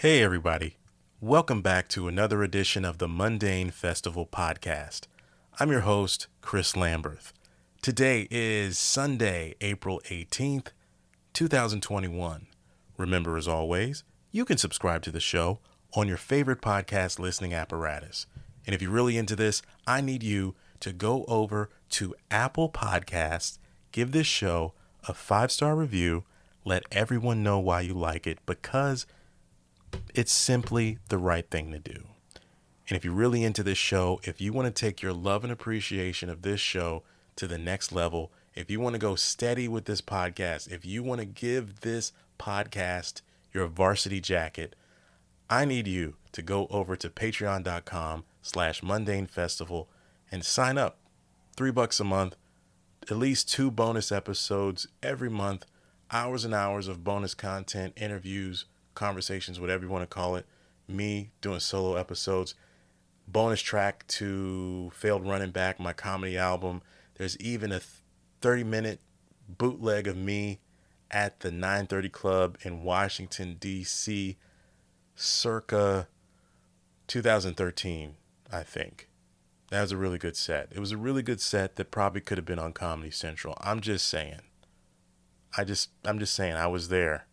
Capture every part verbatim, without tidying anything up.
Hey, everybody. Welcome back to another edition of the Mundane Festival podcast. I'm your host, Chris Lamberth. Today is Sunday, April eighteenth, twenty twenty-one. Remember, as always, you can subscribe to the show on your favorite podcast listening apparatus. And if you're really into this, I need you to go over to Apple Podcasts, give this show a five-star review, let everyone know why you like it, because it's simply the right thing to do. And if you're really into this show, if you want to take your love and appreciation of this show to the next level, if you want to go steady with this podcast, if you want to give this podcast your varsity jacket, I need you to go over to patreon.com slash mundane festival and sign up. Three bucks a month, at least two bonus episodes every month, hours and hours of bonus content, interviews, conversations, whatever you want to call it, me doing solo episodes, bonus track to Failed Running Back, my comedy album. There's even a thirty minute bootleg of me at the nine thirty Club in Washington, D C, circa two thousand thirteen, I think. That was a really good set. It was a really good set that probably could have been on Comedy Central. I'm just saying. I just, I'm just saying, I was there.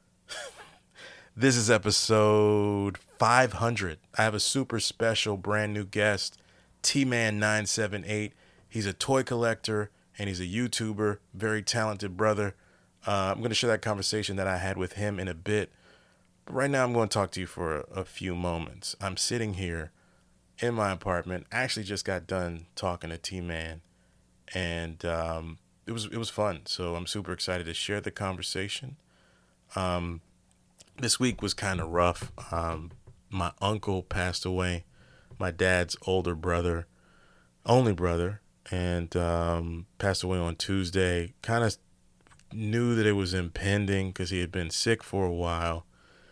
This is episode five hundred. I have a super special brand new guest, T Man nine seven eight. He's a toy collector and he's a YouTuber, very talented brother. Uh, I'm going to share that conversation that I had with him in a bit. But right now I'm going to talk to you for a, a few moments. I'm sitting here in my apartment. I actually just got done talking to T Man, and um, it was it was fun. So I'm super excited to share the conversation. Um, This week was kind of rough. Um, my uncle passed away, my dad's older brother, only brother, and um, passed away on Tuesday. Kind of knew that it was impending because he had been sick for a while.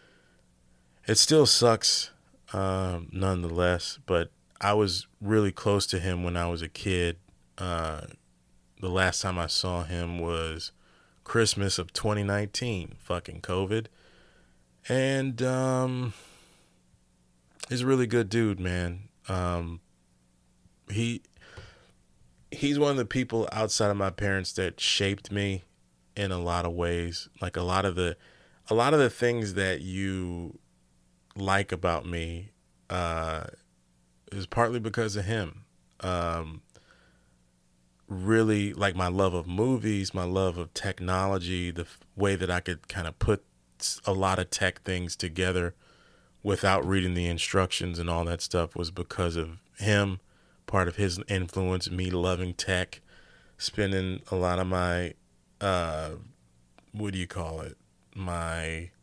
It still sucks, um, nonetheless, but I was really close to him when I was a kid. Uh, the last time I saw him was Christmas of twenty nineteen, fucking COVID. And um, he's a really good dude, man. Um, he he's one of the people outside of my parents that shaped me in a lot of ways. Like a lot of the a lot of the things that you like about me uh, is partly because of him. Um, really, like my love of movies, my love of technology, the f- way that I could kind of put a lot of tech things together without reading the instructions and all that stuff was because of him. Part of his influence, me loving tech, spending a lot of my, uh, what do you call it? My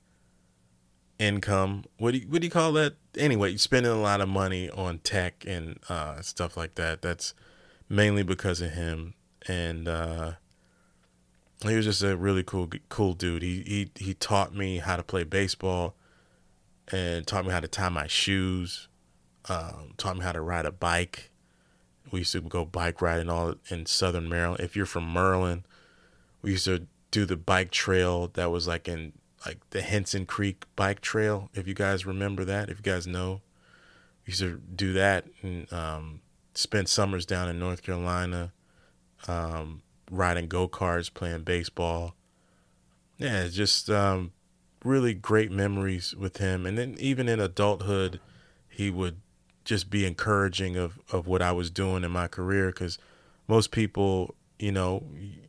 income. What do you, what do you call that? Anyway, spending a lot of money on tech and uh, stuff like that. That's mainly because of him. And, uh, he was just a really cool, cool dude. He he he taught me how to play baseball, and taught me how to tie my shoes. Um, taught me how to ride a bike. We used to go bike riding all in Southern Maryland. If you're from Maryland, we used to do the bike trail that was like in like the Henson Creek bike trail. If you guys remember that, if you guys know, we used to do that and um, spend summers down in North Carolina. Um, riding go-karts, playing baseball. Yeah, just um, really great memories with him. And then even in adulthood, he would just be encouraging of, of what I was doing in my career. Because most people, you know,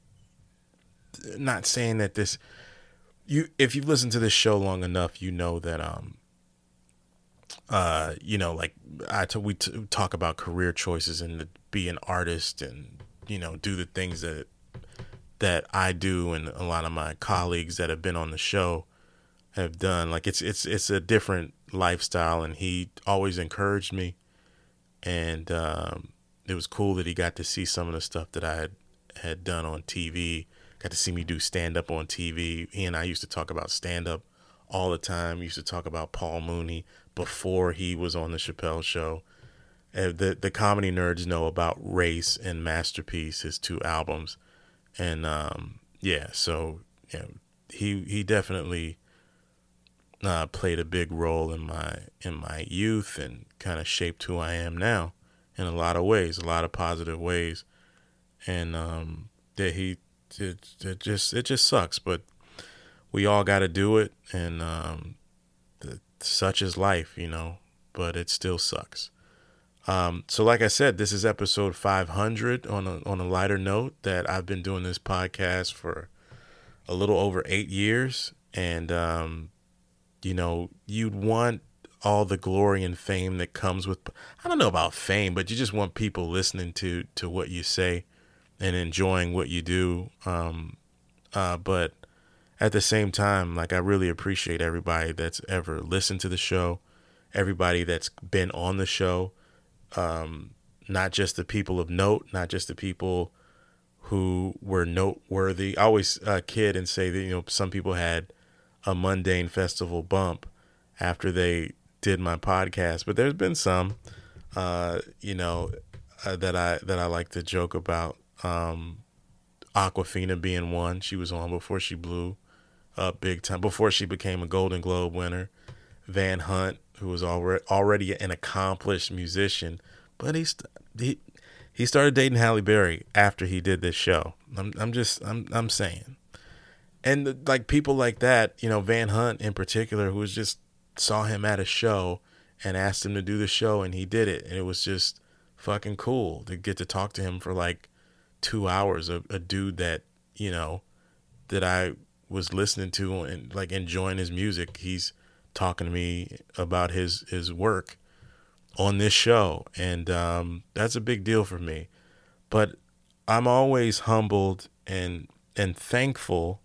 not saying that this, you if you've listened to this show long enough, you know that, um, uh, you know, like I t- we t- talk about career choices and to be an artist and, you know, do the things that that I do and a lot of my colleagues that have been on the show have done. Like it's it's it's a different lifestyle, and he always encouraged me, and um, it was cool that he got to see some of the stuff that I had had done on T V. Got to see me do stand up on T V. He and I used to talk about stand up all the time. We used to talk about Paul Mooney before he was on the Chappelle Show. Uh, the the comedy nerds know about Race and Masterpiece, his two albums. And um, yeah, so yeah, he he definitely uh, played a big role in my in my youth and kind of shaped who I am now in a lot of ways, a lot of positive ways. And um, that he it, it just it just sucks, but we all got to do it, and um, the, such is life, you know. But it still sucks. Um, so, like I said, this is episode five hundred. On a on a lighter note, that I've been doing this podcast for a little over eight years, and um, you know, you'd want all the glory and fame that comes with, I don't know about fame, but you just want people listening to, to what you say and enjoying what you do. Um, uh, but at the same time, like, I really appreciate everybody that's ever listened to the show, everybody that's been on the show, um, not just the people of note, not just the people who were noteworthy. I always uh, kid and say that, you know, some people had a mundane festival bump after they did my podcast, but there's been some, uh, you know, uh, that I that I like to joke about. Um, Aquafina being one. She was on before she blew up big time, before she became a Golden Globe winner. Van Hunt, who was already already an accomplished musician, but he st- he he started dating Halle Berry after he did this show. I'm I'm just I'm I'm saying. And like people like that, you know, Van Hunt in particular, who was just saw him at a show and asked him to do the show, and he did it. And it was just fucking cool to get to talk to him for like two hours. A, a dude that, you know, that I was listening to and like enjoying his music. He's talking to me about his, his work on this show. And um, that's a big deal for me. But I'm always humbled and and thankful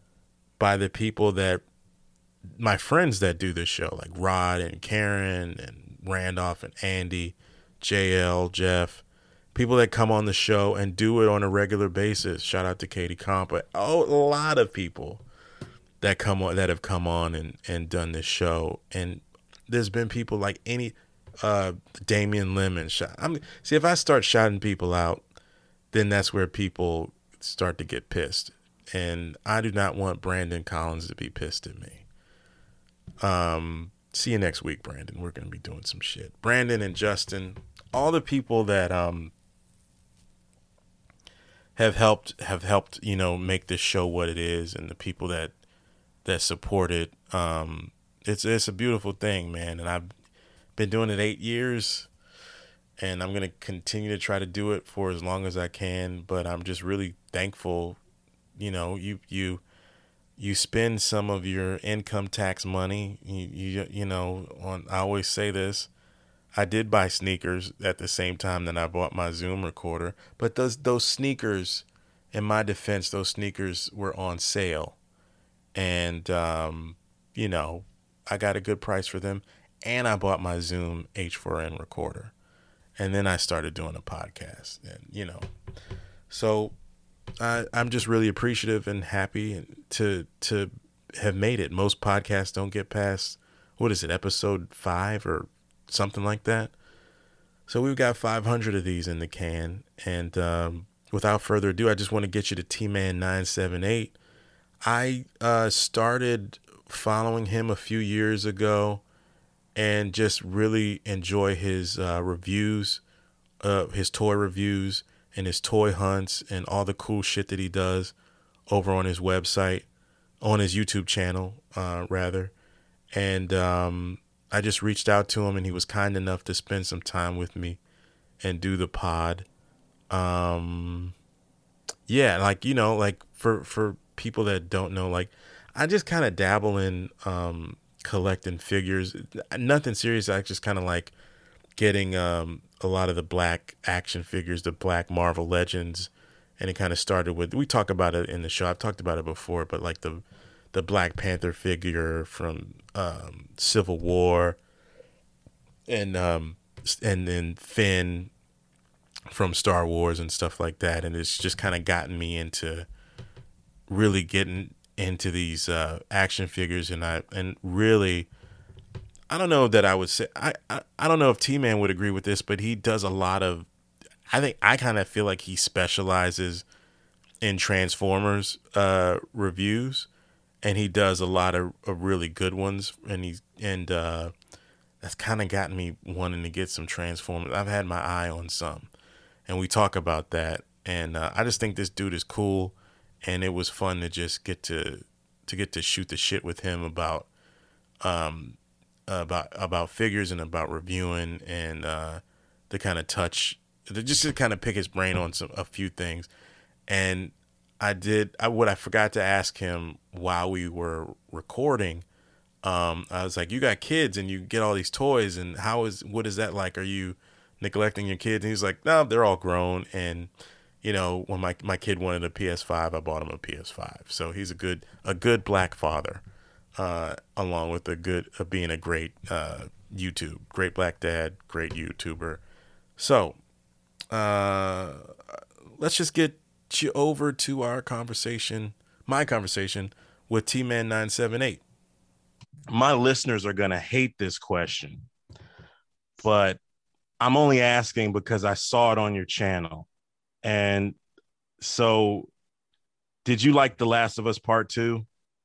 by the people that, my friends that do this show, like Rod and Karen and Randolph and Andy, J L, Jeff, people that come on the show and do it on a regular basis. Shout out to Katie Compa. Oh, a lot of people that come on, that have come on and, and done this show. And there's been people like any, uh, Damian Lemon. I'm see, if I start shouting people out, then that's where people start to get pissed. And I do not want Brandon Collins to be pissed at me. Um, see you next week, Brandon. We're going to be doing some shit. Brandon and Justin, all the people that um have helped have helped, you know, make this show what it is, and the people that that support it. Um, it's it's a beautiful thing, man. And I've been doing it eight years, and I'm going to continue to try to do it for as long as I can. But I'm just really thankful. You know, you you you spend some of your income tax money. You you you know, on I always say this. I did buy sneakers at the same time that I bought my Zoom recorder, but those those sneakers, in my defense, those sneakers were on sale, and um, you know, I got a good price for them, and I bought my Zoom H four n recorder, and then I started doing a podcast, and you know, so. I, I'm just really appreciative and happy to to have made it. Most podcasts don't get past, what is it, episode five or something like that. So we've got five hundred of these in the can. And um, without further ado, I just want to get you to T Man nine seven eight. I uh, started following him a few years ago and just really enjoy his uh, reviews, uh, his toy reviews, and his toy hunts and all the cool shit that he does over on his website, on his YouTube channel, uh, rather. And um, I just reached out to him, and he was kind enough to spend some time with me and do the pod. Um, yeah, like, you know, like for, for people that don't know, like I just kind of dabble in um, collecting figures. Nothing serious. I just kind of like getting um, a lot of the black action figures, the black Marvel Legends. And it kind of started with, we talk about it in the show. I've talked about it before, but like the the Black Panther figure from um, Civil War, and um, and then Finn from Star Wars and stuff like that. And it's just kind of gotten me into really getting into these uh, action figures. And I and really, I don't know that I would say, I, I, I don't know if T-Man would agree with this, but he does a lot of, I think I kind of feel like he specializes in Transformers uh, reviews. and he does a lot of, of really good ones. And he's and uh, that's kind of gotten me wanting to get some Transformers. I've had my eye on some, and we talk about that. And uh, I just think this dude is cool, and it was fun to just get to to get to shoot the shit with him about um about about figures and about reviewing and uh, to kind of touch, just to kind of pick his brain on some a few things. And I did I, what I forgot to ask him while we were recording. Um, I was like, "You got kids and you get all these toys, and how is what is that like? Are you neglecting your kids?" And he's like, "No, they're all grown." And you know, when my my kid wanted a P S five, I bought him a P S five. So he's a good a good black father, uh, along with a good uh, being a great uh, YouTube, great black dad, great YouTuber. So uh, let's just get you over to our conversation, my conversation with T Man nine seven eight. My listeners are gonna hate this question, but I'm only asking because I saw it on your channel. And so, did you like The Last of Us Part Two?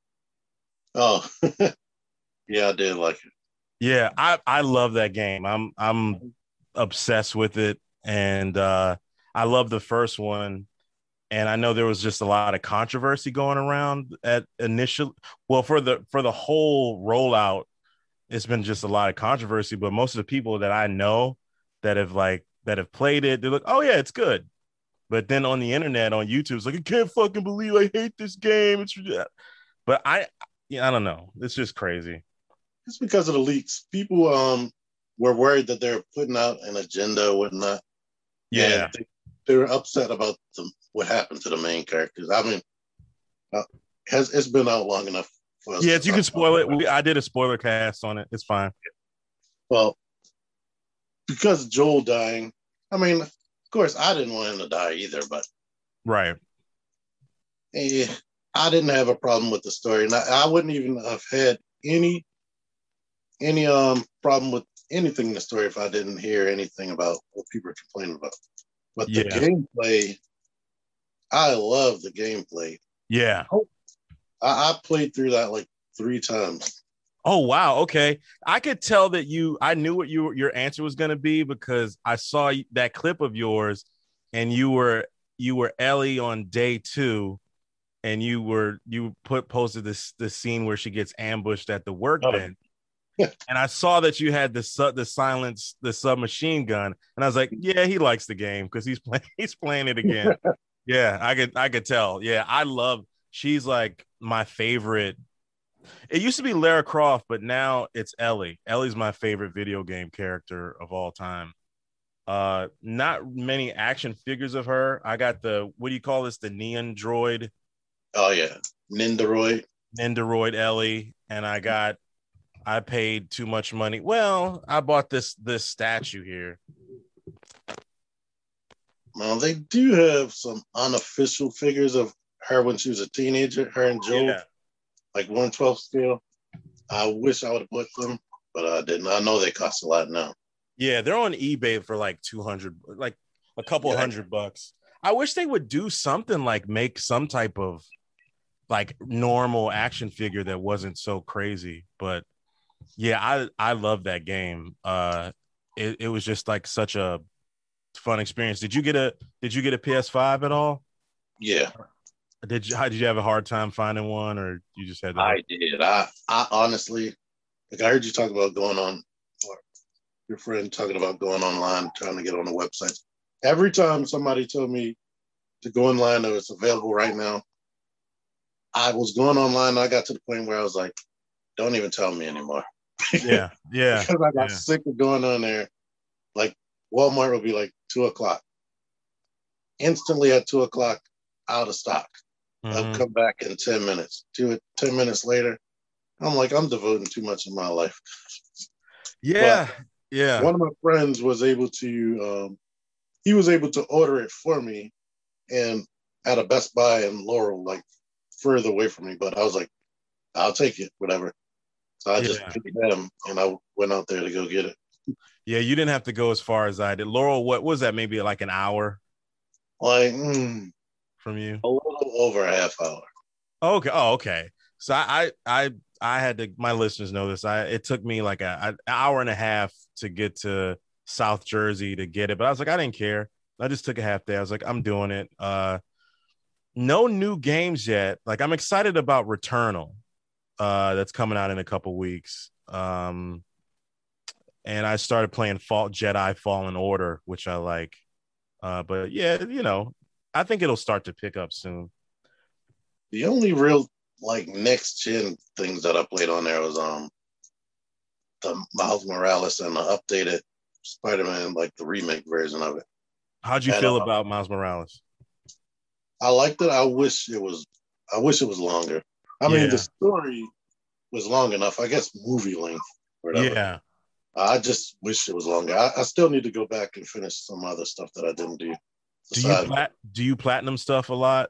Oh, yeah, I did like it. Yeah, I I love that game. I'm I'm obsessed with it, and uh, I love the first one. And I know there was just a lot of controversy going around at initial. Well, for the for the whole rollout, it's been just a lot of controversy. But most of the people that I know that have like that have played it, they're like, "Oh yeah, it's good." But then on the internet, on YouTube, it's like, I can't fucking believe I hate this game. It's but I, yeah, I don't know. It's just crazy. It's because of the leaks. People um were worried that they're putting out an agenda or whatnot. Yeah. And they, they were upset about the, what happened to the main characters. I mean, uh, has it's been out long enough for us Yeah, to you talk can spoil about it. We, I did a spoiler cast on it. It's fine. Well, because Joel dying, I mean, of course, I didn't want him to die either, but right. eh, I didn't have a problem with the story, and I, I wouldn't even have had any any um problem with anything in the story if I didn't hear anything about what people are complaining about. But the Yeah. gameplay, I love the gameplay. Yeah. I, I played through that like three times. Oh wow. Okay, I could tell that you. I knew what you your answer was going to be because I saw that clip of yours, and you were you were Ellie on day two, and you were you put posted this the scene where she gets ambushed at the workbench. Oh. And I saw that you had the su- the silence the submachine gun, and I was like, yeah, he likes the game because he's playing he's playing it again. Yeah, I could I could tell. Yeah, I love. She's like my favorite. It used to be Lara Croft, but now it's Ellie. Ellie's my favorite video game character of all time. Uh, not many action figures of her. I got the what do you call this? The Neon Droid. Oh yeah, Nindoroid. Nindoroid Ellie, and I got. I paid too much money. Well, I bought this this statue here. Well, they do have some unofficial figures of her when she was a teenager, her and Joel, Yeah. like one twelfth scale. I wish I would have bought them, but I didn't. I know they cost a lot now. Yeah, they're on eBay for like two hundred, like a couple Yeah. hundred bucks. I wish they would do something like make some type of like normal action figure that wasn't so crazy. But yeah, I I love that game. Uh, it, it was just like such a fun experience. Did you get a Did you get a P S five at all? Yeah, Did you? How did you have a hard time finding one, or you just had to? I did. I, I honestly, like I heard you talk about going on, or your friend talking about going online, trying to get on the website. Every time somebody told me to go online that it's available right now, I was going online. And I got to the point where I was like, don't even tell me anymore. Yeah, yeah, Because I got yeah. sick of going on there. Like Walmart would be like two o'clock. Instantly at two o'clock, out of stock. Mm-hmm. I'll come back in ten minutes. Two, ten minutes later, I'm like, I'm devoting too much of my life. Yeah, but yeah. One of my friends was able to, um, he was able to order it for me and at a Best Buy in Laurel, like further away from me. But I was like, I'll take it, whatever. So I just Yeah. picked them and I went out there to go get it. Yeah, you didn't have to go as far as I did. Laurel, what was that? Maybe like an hour Like mm, from you? a little over a half hour. Oh, okay. Oh, okay. So I, I, I, I had to. My listeners know this. I it took me like a, an hour and a half to get to South Jersey to get it, but I was like, I didn't care. I just took a half day. I was like, I'm doing it. Uh, no new games yet. Like I'm excited about Returnal. Uh, that's coming out in a couple weeks. Um, and I started playing Fault Jedi Fallen Order, which I like. Uh, but yeah, you know, I think it'll start to pick up soon. The only real like next gen things that I played on there was um the Miles Morales and the updated Spider-Man, like the remake version of it. How'd you And feel uh, about Miles Morales? I liked it. I wish it was. I wish it was longer. I mean, the Yeah, story was long enough. I guess movie length, or whatever. yeah. I just wish it was longer. I, I still need to go back and finish some other stuff that I didn't do. Do you Besides, plat do you platinum stuff a lot?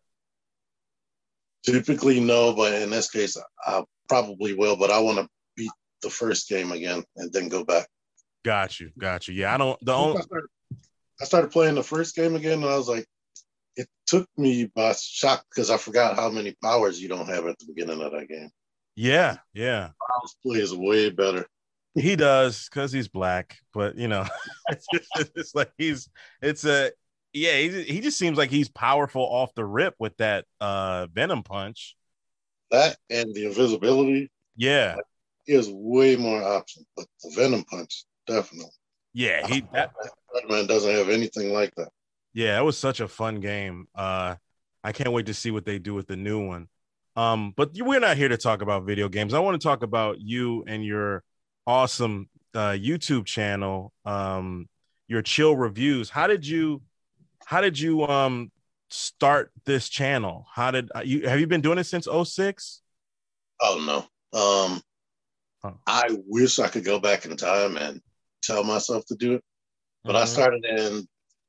typically no, but in this case, I probably will. But I want to beat the first game again and then go back. Got you, got you. Yeah, I don't. The Once only I started, I started playing the first game again, and I was like, it took me by shock because I forgot how many powers you don't have at the beginning of that game. yeah, yeah. Miles plays way better. He does because he's black, but you know, it's, just, it's like he's it's a yeah. He he just seems like he's powerful off the rip with that uh venom punch. That and the invisibility, Yeah, like, he has way more options. But the Venom Punch, definitely. yeah. He that Spider-Man doesn't have anything like that. yeah. It was such a fun game. Uh, I can't wait to see what they do with the new one. Um, but we're not here to talk about video games. I want to talk about you and your awesome uh, YouTube channel, um, your chill reviews. How did you how did you um start this channel? How did uh, you have you been doing it since oh six? Oh no. Um, Huh. I wish I could go back in time and tell myself to do it. But I Mhm. started in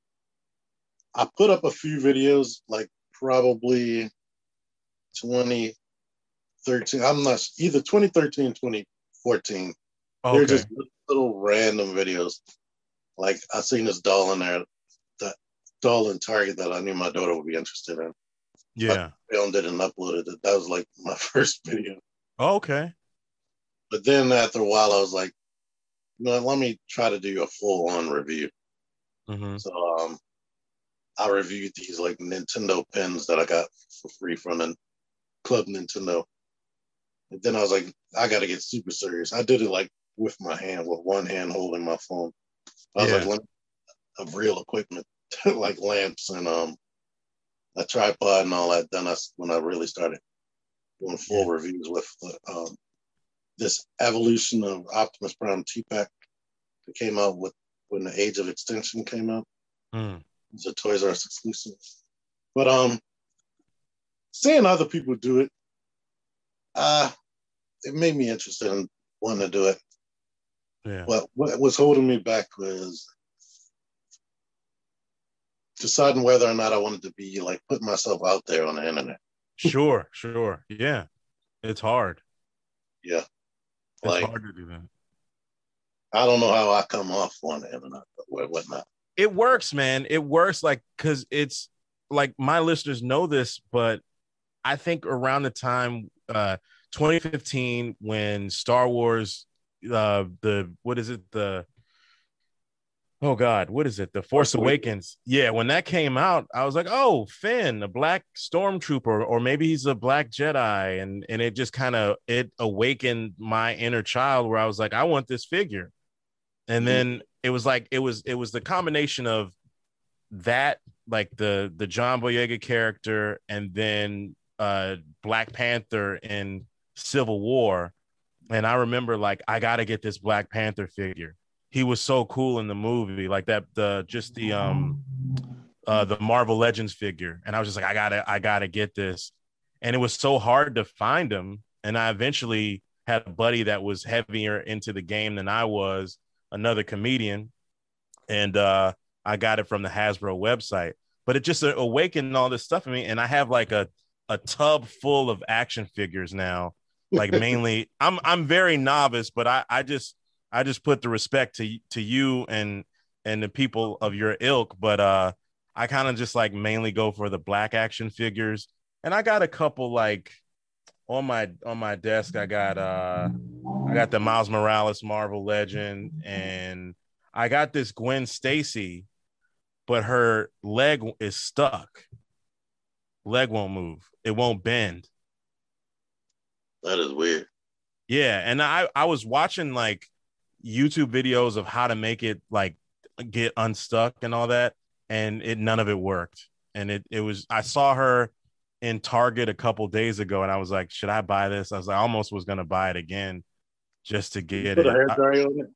I put up a few videos like probably twenty thirteen. I'm not either twenty thirteen, twenty fourteen. They're Okay. just little random videos. Like I seen this doll in there, that doll in Target that I knew my daughter would be interested in. So I Yeah. filmed it and uploaded it. That was like my first video. Okay. But then after a while, I was like, you know, let me try to do a full on review. Hmm. So um, I reviewed these like Nintendo pins that I got for free from the Club Nintendo. And then I was like, I got to get super serious. I did it like with my hand, with one hand holding my phone. I was like, Yeah. let me have real equipment, like lamps and um a tripod and all that. Then that's when I really started doing Yeah. full reviews with the, um, this evolution of Optimus Prime T-Pack that came out with when the Age of Extinction came out. Mm. It's a Toys R Us exclusive. But um, seeing other people do it, uh, it made me interested in wanting to do it. Yeah. But what was holding me back was deciding whether or not I wanted to be like putting myself out there on the internet. Sure. Sure. Yeah. It's hard. Yeah, It's like hard to do that. I don't know how I come off on the internet, but whatnot. It works, man. It works like because it's like my listeners know this, but I think around the time uh twenty fifteen when Star Wars uh the what is it the oh god what is it the Force Awakens, yeah, when that came out I was like, oh, Finn, a black stormtrooper, or maybe he's a black Jedi, and and it just kind of it awakened my inner child where I was like, I want this figure. And Mhm. then it was like it was it was the combination of that, like the the John Boyega character, and then uh Black Panther in Civil War. And I remember like I got to get this Black Panther figure. He was so cool in the movie, like that the just the um uh the Marvel Legends figure, and I was just like, I got to I got to get this. And it was so hard to find him, and I eventually had a buddy that was heavier into the game than I was, another comedian, and uh, I got it from the Hasbro website. But it just awakened all this stuff in me, and I have like a a tub full of action figures now. Like mainly, I'm I'm very novice, but I I just I just put the respect to to you and and the people of your ilk. But uh, I kind of just like mainly go for the black action figures, and I got a couple like on my on my desk, I got uh I got the Miles Morales Marvel Legend, and I got this Gwen Stacy, but her leg is stuck. Leg won't move. It won't bend. That is weird. Yeah, and I I was watching like YouTube videos of how to make it like get unstuck and all that, and it none of it worked. And it it was I saw her in Target a couple days ago, and I was like, should I buy this? I was like, I almost was gonna buy it again just to You get put a it. hair I, dryer on it.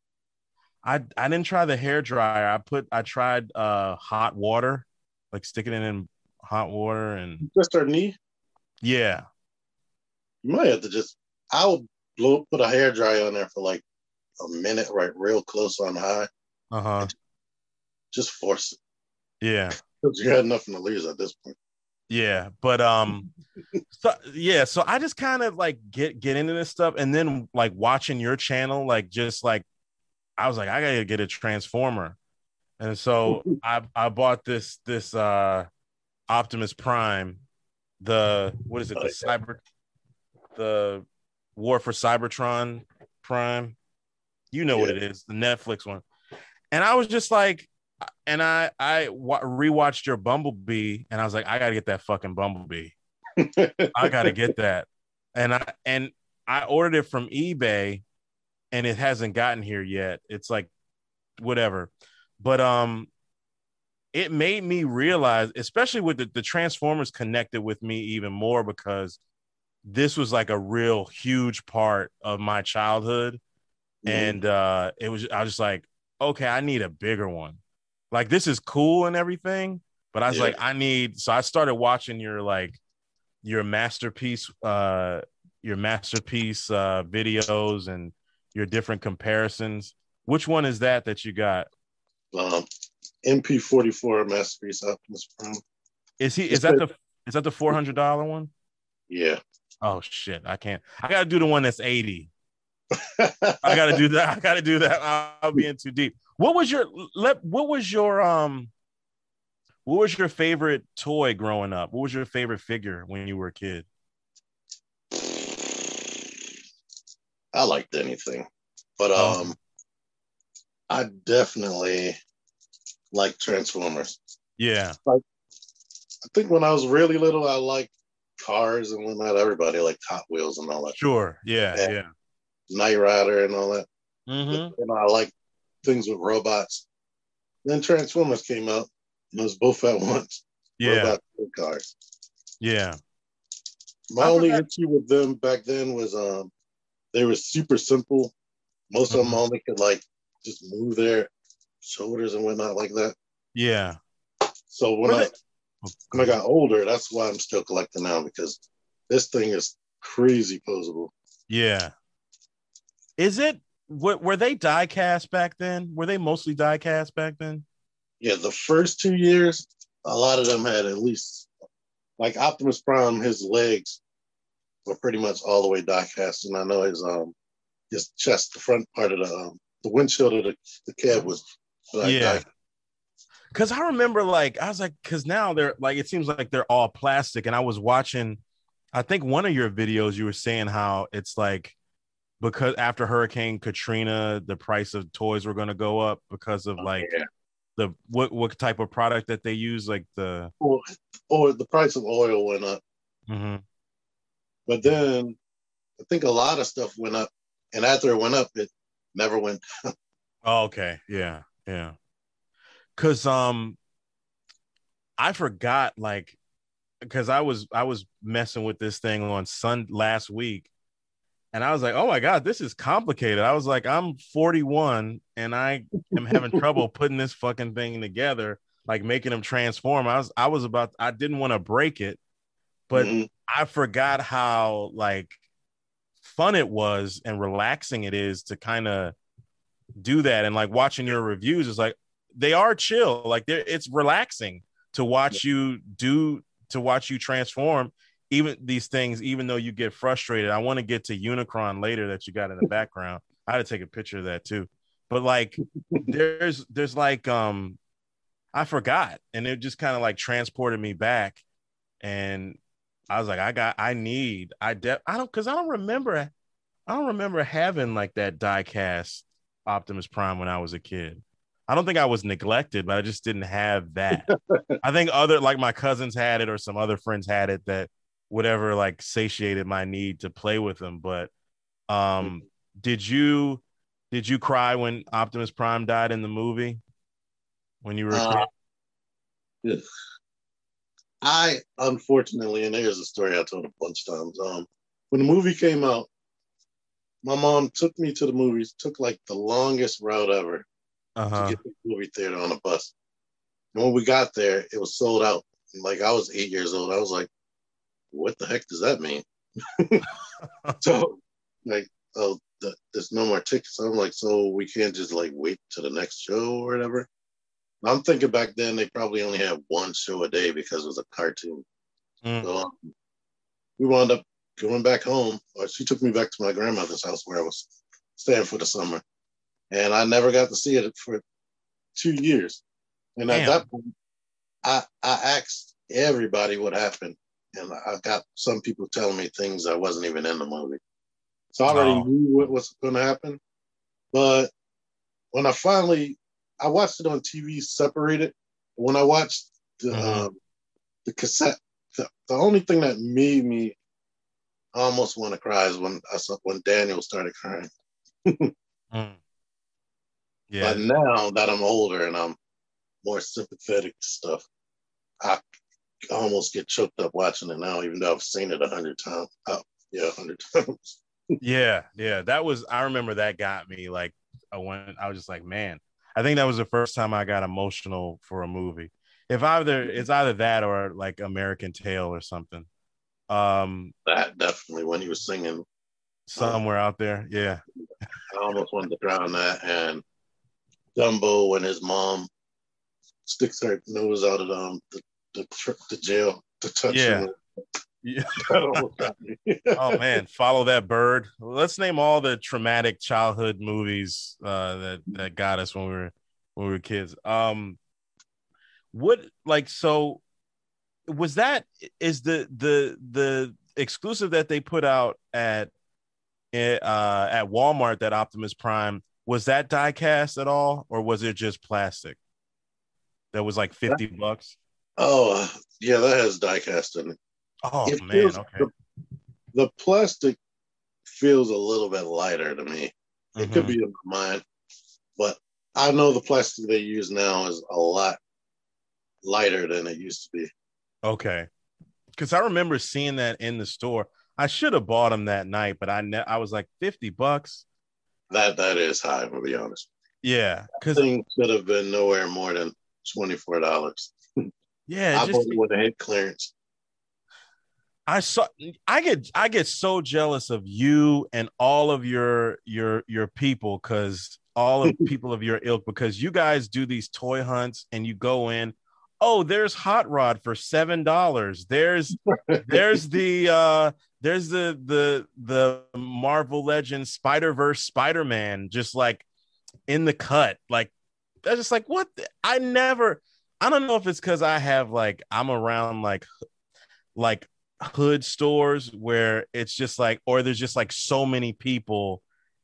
I I didn't try the hair dryer. I put I tried uh hot water, like sticking it in hot water, and Just her knee. yeah. You might have to just. I would blow put a hair dryer on there for like a minute, right, real close on high. Uh-huh. Just force it. Yeah. Because you had nothing to lose at this point. Yeah, but um so yeah, so I just kind of like get get into this stuff, and then like watching your channel, like just like I was like, I gotta get a transformer. And so I I bought this this uh Optimus Prime, the what is it, Oh, the yeah. cyber the War for Cybertron Prime. You know what Yeah. it is, the Netflix one. And I was just like, and I I wa- rewatched your Bumblebee, and I was like, I gotta get that fucking Bumblebee. I gotta get that. And I and I ordered it from eBay, and it hasn't gotten here yet. It's like whatever. But um it made me realize, especially with the, the Transformers connected with me even more because this was like a real huge part of my childhood. Mhm. And uh it was I was just like, okay, I need a bigger one. Like this is cool and everything, but I was Yeah. like, I need so I started watching your like your masterpiece uh your masterpiece uh videos and your different comparisons. Which one is that that you got? Um, M P forty-four Masterpiece Optimus Prime. Is he is Just that that, the is that the four hundred dollar one? yeah. Oh shit, I can't. I got to do the one that's eighty. I got to do that. I got to do that. I'll, I'll be in too deep. What was your let what was your um what was your favorite toy growing up? What was your favorite figure when you were a kid? I liked anything, but Oh, um, I definitely like Transformers. yeah. Like, I think when I was really little, I liked cars and whatnot. Everybody liked Hot Wheels and all that. Sure. Yeah, And yeah. Knight Rider and all that. But Mhm. you know, I like things with robots. Then Transformers came out, and it was both at once. Yeah. Robots and cars. Yeah. My I only forgot. issue with them back then was um they were super simple. Most of them Mhm. only could like just move their shoulders and whatnot like that. Yeah. So when Were I they oh, go when I ahead. got older, that's why I'm still collecting now because this thing is crazy posable. Yeah. Is it were, were they die cast back then? Were they mostly die cast back then? Yeah, the first two years, a lot of them had at least like Optimus Prime, his legs were pretty much all the way die cast, and I know his um his chest, the front part of the um, the windshield of the, the cab was like die. Yeah. Cause I remember like I was like, cause now they're like it seems like they're all plastic. And I was watching, I think one of your videos you were saying how it's like because after Hurricane Katrina, the price of toys were gonna go up because of Oh, like yeah. the what what type of product that they use, like the Or, or the price of oil went up, mm-hmm. but then I think a lot of stuff went up, and after it went up, it never went. Oh, okay. Yeah, yeah. Cause um I forgot like because I was I was messing with this thing on Sun last week. And I was like, oh my God, this is complicated. I was like, I'm forty-one and I am having trouble putting this fucking thing together, like making them transform. I was I was about I didn't want to break it, but Mhm. I forgot how like fun it was and relaxing it is to kind of do that. And like watching your reviews is like they are chill. Like they're it's relaxing to watch you do to watch you transform even these things, even though you get frustrated. I want to get to Unicron later that you got in the background. I had to take a picture of that too. But like there's there's like um I forgot and it just kind of like transported me back and I was like, I got, I need, I de- I don't, because I don't remember, I don't remember having like that die-cast Optimus Prime when I was a kid. I don't think I was neglected, but I just didn't have that. I think other, like my cousins had it or some other friends had it that whatever like satiated my need to play with them. But um, did you did you cry when Optimus Prime died in the movie when you were a kid? Uh, I unfortunately, and here's a story I told a bunch of times. Um, when the movie came out, my mom took me to the movies. Took like the longest route ever to Uh-huh. get to the movie theater on a bus. And when we got there, it was sold out. Like I was eight years old. I was like, "What the heck does that mean?" So, like, oh, the, there's no more tickets. I'm like, so we can't just like wait to the next show or whatever. I'm thinking back then they probably only had one show a day because it was a cartoon. Mm. So um, we wound up going back home. Or she took me back to my grandmother's house where I was staying for the summer, and I never got to see it for two years. And at Damn. that point, I I asked everybody what happened, and I got some people telling me things I wasn't even in the movie. So I already Oh. knew what was going to happen. But when I finally, I watched it on T V separated. When I watched the Mm-hmm. um, the cassette, the, the only thing that made me almost want to cry is when I saw when Daniel started crying. Mm. But Yeah. now that I'm older and I'm more sympathetic to stuff, I almost get choked up watching it now, even though I've seen it a hundred times. Oh, yeah, a hundred times. Yeah. Yeah. That was, I remember that got me like, I went, I was just like, man, I think that was the first time I got emotional for a movie. If either it's either that or like American Tail or something. Um, That definitely when he was singing, um, somewhere out there. Yeah. I almost wanted to drown that. And Dumbo when his mom sticks her nose out of um, the, the the jail to touch Yeah. him. Yeah. That almost got me. Oh man, Follow That Bird. Let's name all the traumatic childhood movies uh, that that got us when we were when we were kids. Um, what like so was that is the the the exclusive that they put out at eh, uh at Walmart, that Optimus Prime, was that die cast at all, or was it just plastic? That was like fifty bucks. Oh, yeah, that has diecast in it. Oh It man, feels okay. the, the plastic feels a little bit lighter to me. It could Mm-hmm. be in my mind, but I know the plastic they use now is a lot lighter than it used to be. Okay. Because I remember seeing that in the store. I should have bought them that night, but I ne- I was like fifty bucks. That that is high, to be honest. Yeah, because Thing should have been nowhere more than twenty four dollars. yeah, it I bought just it with a hit clearance. I saw I get I get so jealous of you and all of your your your people, because all of people of your ilk, because you guys do these toy hunts and you go in. Oh, there's Hot Rod for seven dollars. There's there's the uh there's the the the Marvel Legends Spider-Verse Spider-Man just like in the cut. Like I just like what the- I never I don't know if it's because I have like I'm around like like hood stores where it's just like, or there's just like so many people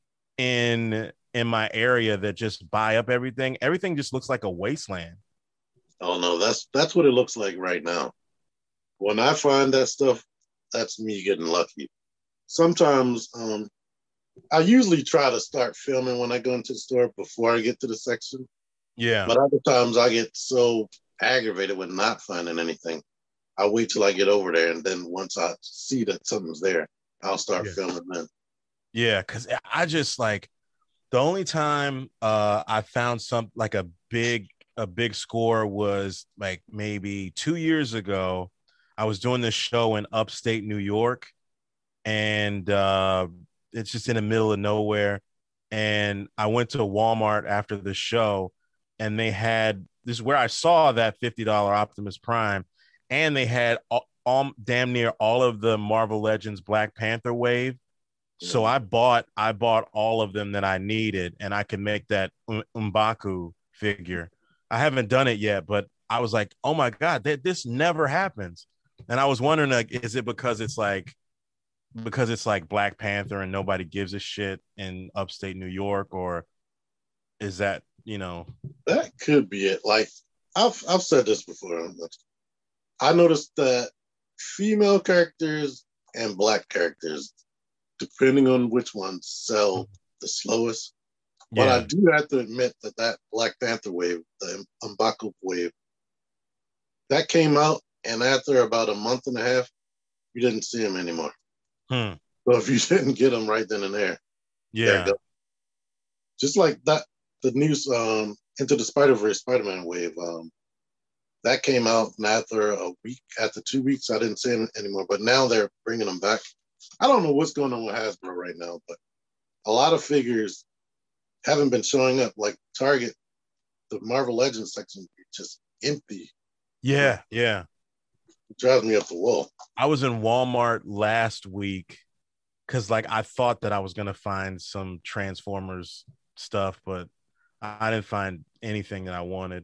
in in my area that just buy up everything. Everything just looks like a wasteland. Oh no, that's that's what it looks like right now. When I find that stuff, that's me getting lucky. Sometimes um, I usually try to start filming when I go into the store before I get to the section. Yeah. But other times I get so aggravated with not finding anything. I wait till I get over there, and then once I see that something's there, I'll start Yeah. filming then. Yeah. Cause I just like the only time uh I found some like a big a big score was like maybe two years ago. I was doing this show in upstate New York, and uh it's just in the middle of nowhere. And I went to Walmart after the show, and they had this is where I saw that fifty dollars Optimus Prime, and they had all, all damn near all of the Marvel Legends Black Panther wave. So Yeah. I bought I bought all of them that I needed, and I could make that M'Baku figure. I haven't done it yet, but I was like, oh my god, that this never happens. And I was wondering, like, is it because it's like because it's like Black Panther and nobody gives a shit in upstate New York, or is that, you know? That could be it. Like I've I've said this before. I noticed that female characters and black characters, depending on which ones sell the slowest. But I Yeah. do have to admit that that Black Panther wave, the M'Baku wave, that came out, and after about a month and a half, you didn't see him anymore. Hmm. So if you didn't get him right then and there, there it Yeah. goes. Just like that, the news um, Into the Spider-Verse Spider-Man wave, um, that came out, and after a week, after two weeks, I didn't see him anymore. But now they're bringing them back. I don't know what's going on with Hasbro right now, but a lot of figures haven't been showing up. Like Target, the Marvel Legends section is just empty. Yeah. Yeah. It drives me up the wall. I was in Walmart last week because like I thought that I was gonna find some Transformers stuff, but I didn't find anything that I wanted.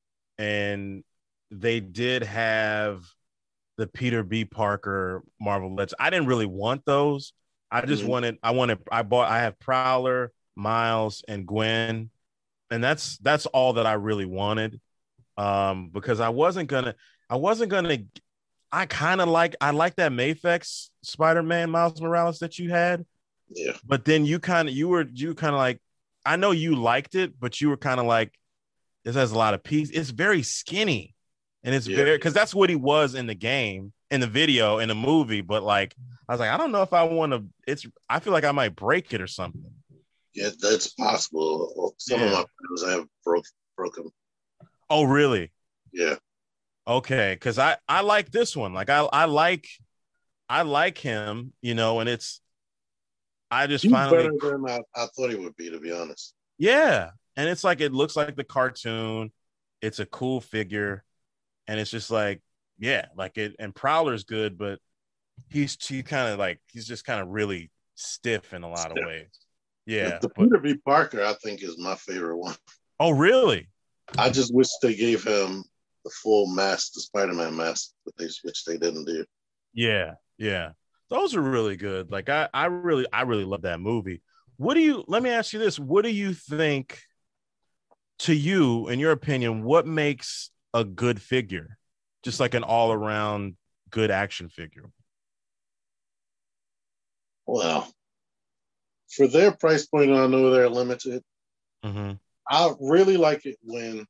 And they did have the Peter B. Parker Marvel Legends. I didn't really want those. I just Mm-hmm. wanted, I wanted, I bought, I have Prowler, Miles, and Gwen, and that's that's all that I really wanted. Um, because I wasn't gonna, I wasn't gonna. I kind of like, I like that Mafex Spider-Man Miles Morales that you had, Yeah. but then you kind of, you were, you kind of like, I know you liked it, but you were kind of like, this has a lot of pieces. It's very skinny. And it's Yeah. very, because that's what he was in the game, in the video, in the movie. But like, I was like, I don't know if I want to. It's, I feel like I might break it or something. Yeah, that's possible. Some Yeah. of my friends have broke broken. Oh, really? Yeah. Okay. Because I, I like this one. Like, I, I like, I like him, you know, and it's, I just He's better finally, than I, I thought he would be, to be honest. yeah. And it's like, it looks like the cartoon. It's a cool figure. And it's just like, yeah, like it, and Prowler's good, but he's he kind of like he's just kind of really stiff in a lot of Yeah. ways. The, Yeah, the but Peter B. Parker, I think, is my favorite one. oh really? I just wish they gave him the full mask, the Spider-Man mask, but they which they didn't do. Yeah, yeah. Those are really good. Like I, I really, I really love that movie. What do you? Let me ask you this: what do you think? To you, in your opinion, what makes a good figure? Just like an all-around good action figure. Well, for their price point, I know they're limited. Mm-hmm. I really like it when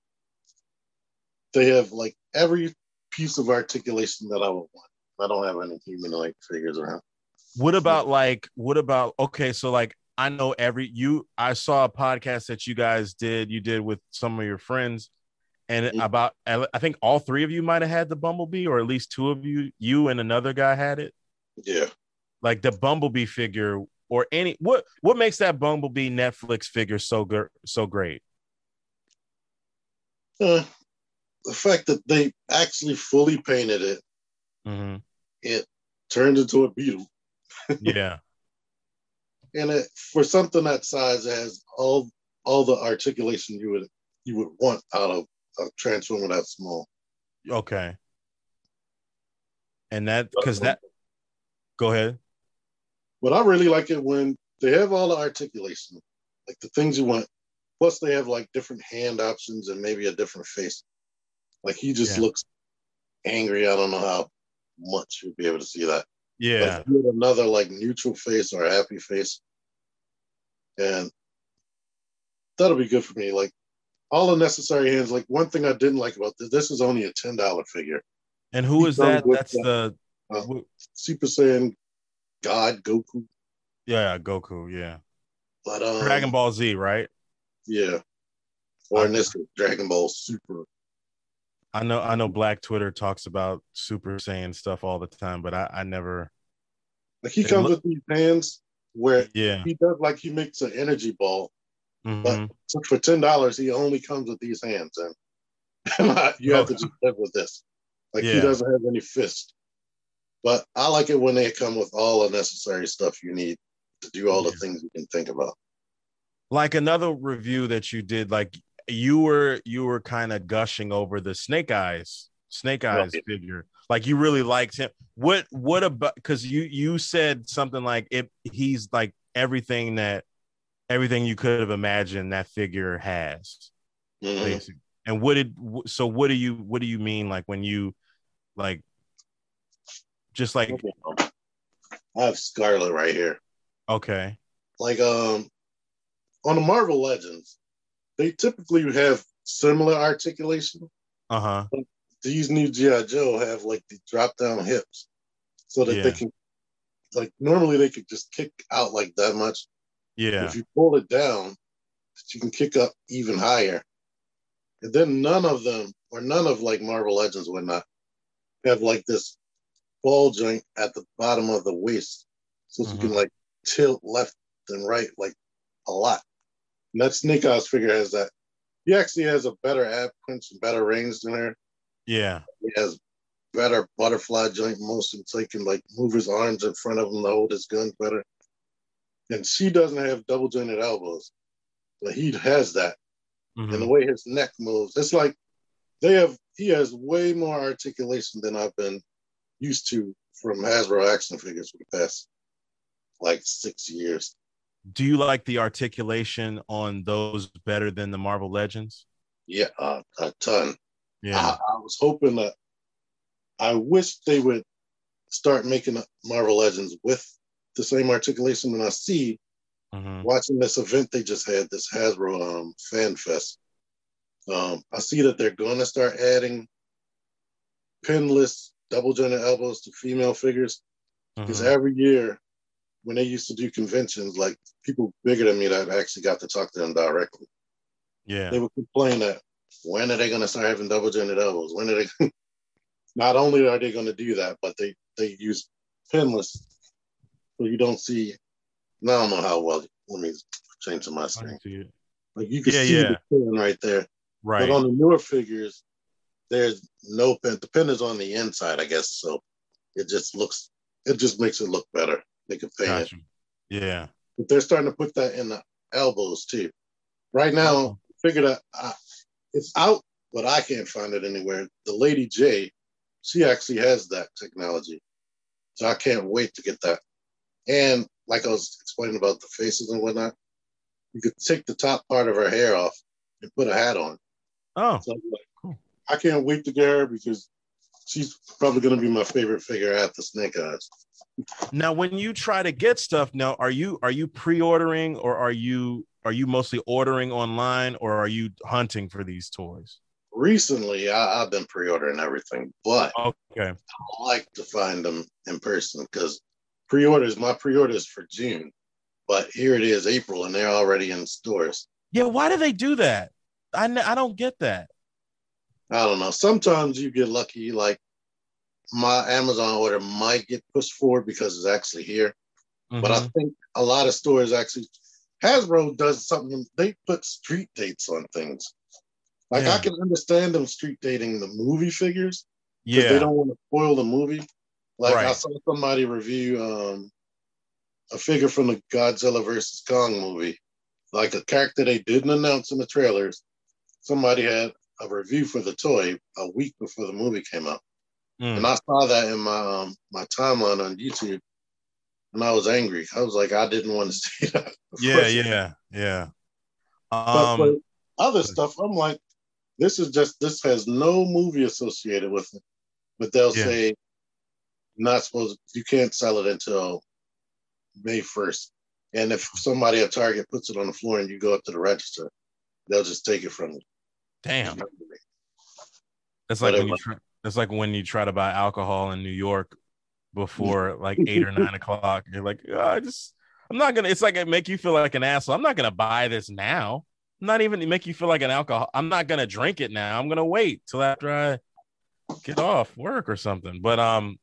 they have like every piece of articulation that I would want. I don't have any humanoid figures around. What about like, what about, okay, so like, I know every, you, I saw a podcast that you guys did, you did with some of your friends, and Mhm. about, I think all three of you might have had the Bumblebee, or at least two of you, you and another guy had it. Yeah. Like the Bumblebee figure, or any, what, what makes that Bumblebee Netflix figure so good, so great? Uh, the fact that they actually fully painted it, Mm-hmm. it turned into a beetle. Yeah. And it, for something that size, it has all all the articulation you would you would want out of a transformer that small. Okay. And that, because that, go ahead. But I really like it when they have all the articulation, like the things you want. Plus, they have like different hand options and maybe a different face. Like he just Yeah. looks angry. I don't know how much you'll be able to see that. Yeah. But if you had another like neutral face or a happy face, and that'll be good for me. Like all the necessary hands. Like one thing I didn't like about this, this is only a ten dollar figure. And who He is comes that? with That's the the, uh, Super Saiyan God Goku. yeah, Goku. Yeah. But um, Dragon Ball Z, right? yeah. Or in this case, Dragon Ball Super. I know, I know. Black Twitter talks about Super Saiyan stuff all the time, but I, I never. Like he It comes look- with these hands where Yeah. he does like he makes an energy ball, Mhm. but for ten dollars he only comes with these hands, and you have to just live with this. Like he Yeah. doesn't have any fist. But I like it when they come with all the necessary stuff you need to do all the Yeah. things you can think about. Like another review that you did, like you were you were kind of gushing over the Snake Eyes Snake Well, Eyes figure. Like you really liked him. What what about because you you said something like it he's like everything that everything you could have imagined that figure has, mm-hmm. basically. And what did so what do you what do you mean like when you like just like I have Scarlet right here. Okay. Like um on the Marvel Legends, they typically have similar articulation. Uh-huh. But these new G I. Joe have like the drop down hips so that yeah. they can like normally they could just kick out like that much. Yeah. If you pull it down, you can kick up even higher. And then none of them, or none of like Marvel Legends would not have like this ball joint at the bottom of the waist. So mm-hmm. you can like tilt left and right like a lot. And that Snake Eyes figure has that. He actually has a better ab punch and better range than her. Yeah. He has better butterfly joint motion, so he can like move his arms in front of him to hold his gun better. And she doesn't have double jointed elbows, but he has that. Mm-hmm. And the way his neck moves, it's like they have. He has way more articulation than I've been used to from Hasbro action figures for the past like six years. Do you like the articulation on those better than the Marvel Legends? Yeah, uh, a ton. Yeah, I, I was hoping that. I wish they would start making Marvel Legends with the same articulation. And I see mm-hmm. watching this event they just had, this Hasbro um, Fan Fest. Um, I see that they're going to start adding pinless, double jointed elbows to female figures because mm-hmm. every year when they used to do conventions, like people bigger than me that actually got to talk to them directly. Yeah, they would complain that when are they going to start having double jointed elbows? When are they? Not only are they going to do that, but they, they use pinless, so you don't see. Now I don't know how well. Let me change to my screen. Like you can yeah, see yeah. the pin right there. Right. But on the newer figures, there's no pin. The pin is on the inside, I guess. So it just looks. It just makes it look better. They can paint gotcha. it. Yeah. But they're starting to put that in the elbows too. Right now, oh. figure that uh, it's out, but I can't find it anywhere. The Lady J. She actually has that technology. So I can't wait to get that. And like I was explaining about the faces and whatnot, you could take the top part of her hair off and put a hat on. Oh, so like, cool. I can't wait to get her because she's probably going to be my favorite figure after Snake Eyes. Now, when you try to get stuff, now are you are you pre-ordering or are you are you mostly ordering online or are you hunting for these toys? Recently, I, I've been pre-ordering everything, but okay. I like to find them in person because pre-orders, my pre-orders for June, but here it is April and they're already in stores. Yeah, why do they do that? I I don't get that. I don't know. Sometimes you get lucky, like my Amazon order might get pushed forward because it's actually here, mm-hmm. but I think a lot of stores actually, Hasbro does something. They put street dates on things. Like yeah. I can understand them street dating the movie figures because yeah. they don't want to spoil the movie. Like right. I saw somebody review um, a figure from the Godzilla versus Kong movie, like a character they didn't announce in the trailers. Somebody had a review for the toy a week before the movie came out, mm. and I saw that in my um, my timeline on YouTube, and I was angry. I was like, I didn't want to see that. Yeah, yeah, yeah. Um, but for other stuff, I'm like. This is just, this has no movie associated with it, but they'll yeah. say, not supposed, you can't sell it until May first. And if somebody at Target puts it on the floor and you go up to the register, they'll just take it from you. Damn. That's like when you try, that's like when you try to buy alcohol in New York before like eight or nine o'clock. You're like, oh, I just, I'm not going to, it's like it make you feel like an asshole. I'm not going to buy this now. Not even to make you feel like an alcohol. I'm not gonna drink it now. I'm gonna wait till after I get off work or something. But um,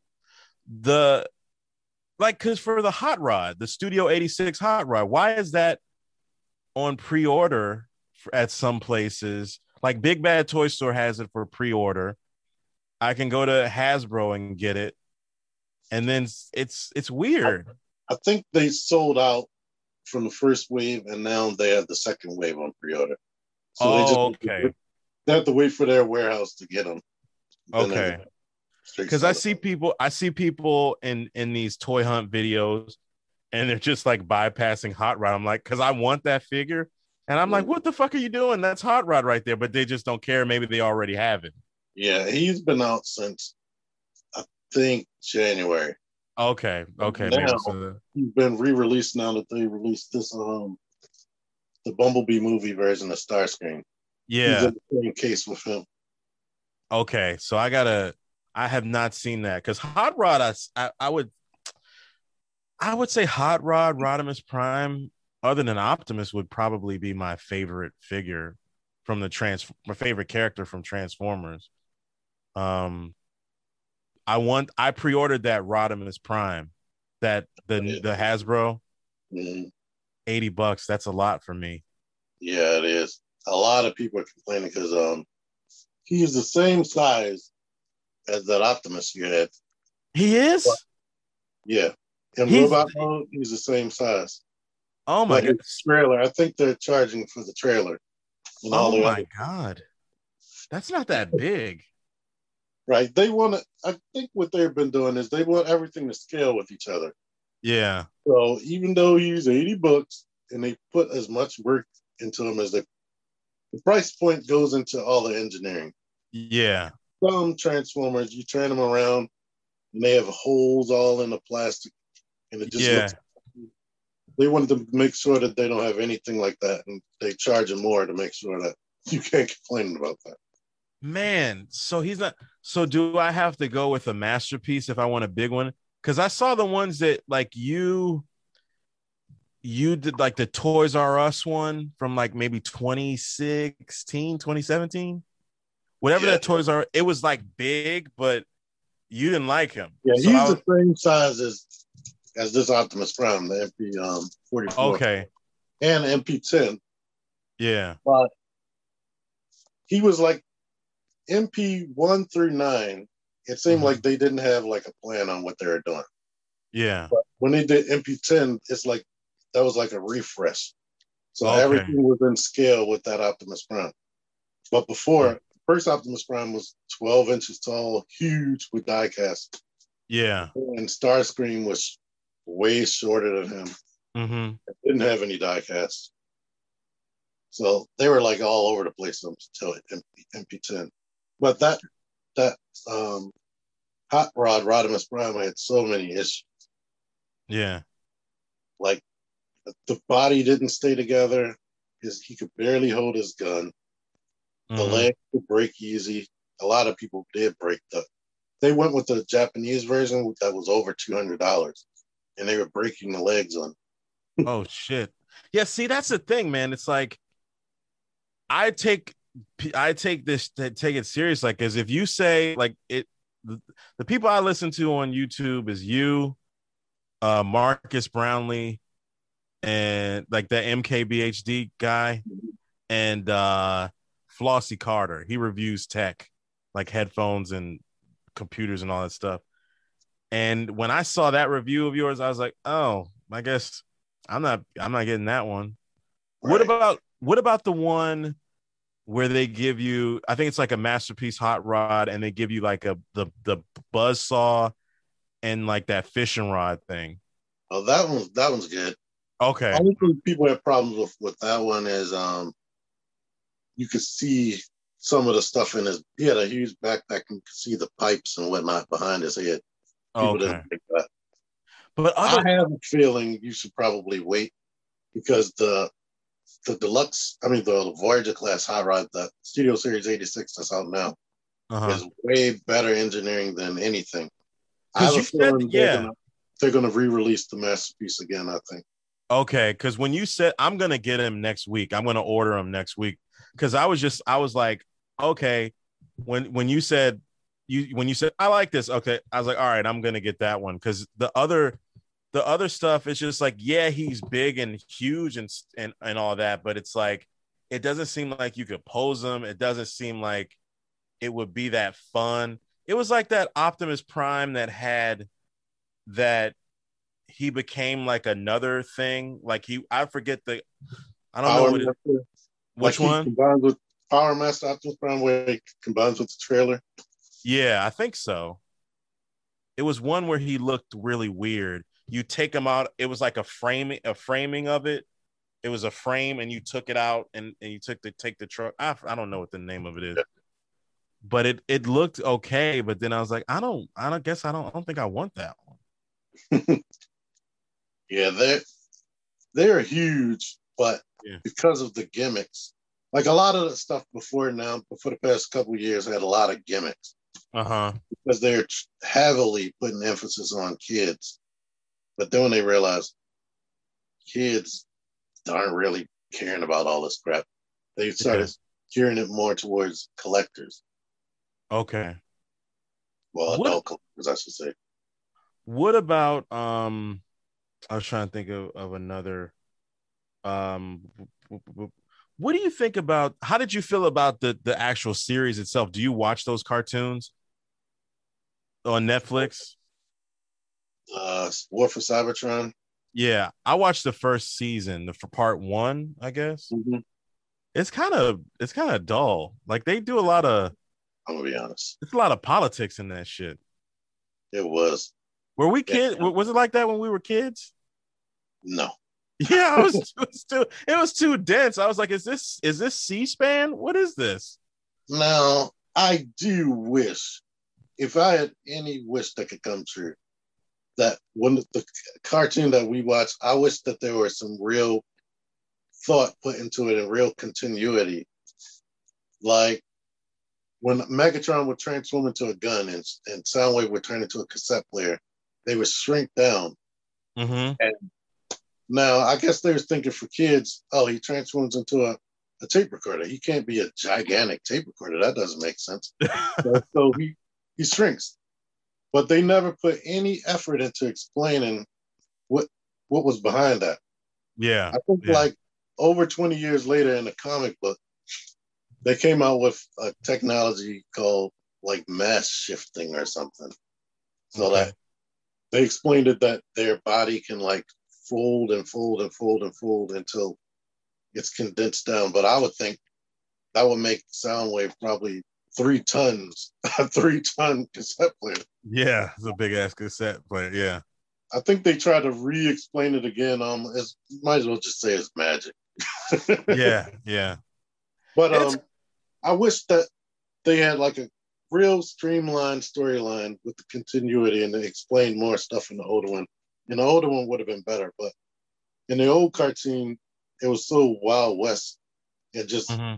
the like, cause for the hot rod, the Studio eighty-six hot rod, why is that on pre-order at some places? Like Big Bad Toy Store has it for pre-order. I can go to Hasbro and get it, and then it's it's weird. I, I think they sold out from the first wave, and now they have the second wave on pre-order. So oh, they just okay. They have to wait for their warehouse to get them. Then Okay. again, straight Because I solid. see people, I see people in in these toy hunt videos, and they're just like bypassing Hot Rod. I'm like, because I want that figure, and I'm like, what the fuck are you doing? That's Hot Rod right there. But they just don't care. Maybe they already have it. Yeah, he's been out since I think January. Okay, okay, maybe Now so. he's been re-released now that they released this um the Bumblebee movie version of Starscream. He's Yeah. in the same case with him. Okay, so I gotta. I have not seen that because Hot Rod. I, I I would I would say Hot Rod, Rodimus Prime, other than Optimus, would probably be my favorite figure from the trans my favorite character from Transformers. Um, I want I pre-ordered that Rodimus Prime, that the the Hasbro, Mm-hmm. eighty bucks. That's a lot for me. Yeah, it is. A lot of people are complaining because um he's the same size as that Optimus you had. He But, is. yeah. In He's. robot mode, he's the same size. Oh my But god. his trailer, I think they're charging for the trailer. And all Oh the my other, god. That's not that big. right. They want to, I think what they've been doing is they want everything to scale with each other. Yeah. So even though he's eighty bucks and they put as much work into him as they, the price point goes into all the engineering. Yeah. Some Transformers, you turn them around and they have holes all in the plastic and it just Yeah. looks. They wanted to make sure that they don't have anything like that, and they charge them more to make sure that you can't complain about that. Man, so he's not. So do I have to go with a masterpiece if I want a big one? Because I saw the ones that like you, you did like the Toys R Us one from like maybe twenty sixteen, twenty seventeen, whatever Yeah, that Toys R. It was like big, but you didn't like him. yeah, So I he's was the same size as as this Optimus Prime, the M P um, forty-four, okay. and M P ten. Yeah, But he was like M P one through nine. It seemed mm-hmm. like they didn't have like a plan on what they were doing. Yeah. But when they did M P ten, it's like that was like a refresh. So Okay. everything was in scale with that Optimus Prime. But before, Yeah. first Optimus Prime was twelve inches tall, huge with diecast. Yeah. And Starscream was way shorter than him. Mm-hmm. Didn't have any diecast. So they were like all over the place until M P ten. But that that um, Hot Rod Rodimus Prime had so many issues. Yeah. Like the body didn't stay together. His, he could barely hold his gun. The Mm-hmm. leg could break easy. A lot of people did break the. They went with the Japanese version that was over two hundred dollars, and they were breaking the legs on. Oh shit. Yeah. See, that's the thing, man. It's like I take I take this take it serious, like, because if you say like it, the, the people I listen to on YouTube is you, uh, Marcus Brownlee, and like that M K B H D guy, and uh, Flossie Carter. He reviews tech, like headphones and computers and all that stuff. And when I saw that review of yours, I was like, oh, I guess I'm not I'm not getting that one. Right. What about what about the one where they give you, I think it's like a masterpiece hot rod, and they give you like a the the buzz saw and like that fishing rod thing? Oh, that one's that one's good. Okay. Only thing people have problems with with that one is um you could see some of the stuff in his. He had a huge backpack, and you could see the pipes and whatnot behind his head. People okay. didn't like that. But other- I have a feeling you should probably wait because the the deluxe, I mean the Voyager class high rod, the Studio Series eighty-six that's out now, uh-huh. is way better engineering than anything. I have a feeling said, yeah. they're gonna, they're gonna re-release the masterpiece again, I think. Okay, because when you said I'm gonna get him next week, I'm gonna order him next week. Because I was just I was like, okay, when when you said you when you said I like this, okay, I was like, all right, I'm gonna get that one. Because the other the other stuff is just like, yeah, he's big and huge and and and all that, but it's like it doesn't seem like you could pose him. It doesn't seem like it would be that fun. It was like that Optimus Prime that had that he became like another thing. Like he, I forget the, I don't Power know what it, which like one? Combines with Power Master Optimus Prime, where he combines with the trailer. Yeah, I think so. It was one where he looked really weird. You take him out. It was like a framing, a framing of it. It was a frame, and you took it out, and, and you took the take the truck. I, I don't know what the name of it is, but it it looked okay. But then I was like, I don't, I don't guess I don't, I don't think I want that one. Yeah, they're they're huge, but Yeah. because of the gimmicks, like a lot of the stuff before now, before the past couple of years, had a lot of gimmicks Uh huh. because they're heavily putting emphasis on kids. But then when they realize kids aren't really caring about all this crap, they started Yeah. gearing it more towards collectors. Okay. Well, What adult collectors, I should say. What about um? I was trying to think of, of another. Um, what do you think about? How did you feel about the the actual series itself? Do you watch those cartoons on Netflix? Uh, War for Cybertron. Yeah, I watched the first season, the for part one, I guess. Mm-hmm. It's kind of it's kind of dull. Like they do a lot of I'm gonna be honest. it's a lot of politics in that shit. It was. Were we Yeah, kids? Was it like that when we were kids? no. Yeah, I was it was too it was too dense. I was like, is this is this C-SPAN? What is this? Now, I do wish, if I had any wish that could come true, that when the cartoon that we watched, I wish that there was some real thought put into it and real continuity. Like when Megatron would transform into a gun and, and Soundwave would turn into a cassette player, they would shrink down. Mm-hmm. And now, I guess they were thinking for kids, oh, he transforms into a, a tape recorder. He can't be a gigantic tape recorder. That doesn't make sense. so, so he, he shrinks. But they never put any effort into explaining what what was behind that. Yeah. I think yeah. like over twenty years later in the comic book, they came out with a technology called like mass shifting or something. So Okay. that they explained it that their body can like fold and fold and fold and fold until it's condensed down. But I would think that would make Soundwave probably three tons, a three ton cassette player. Yeah, it's a big ass cassette player. Yeah. I think they tried to re-explain it again. Um, it's, might as well just say it's magic. Yeah, yeah. But It's um, I wish that they had like a real streamlined storyline with the continuity and they explained more stuff in the older one. And the older one would have been better, but in the old cartoon, it was so Wild West. It just mm-hmm.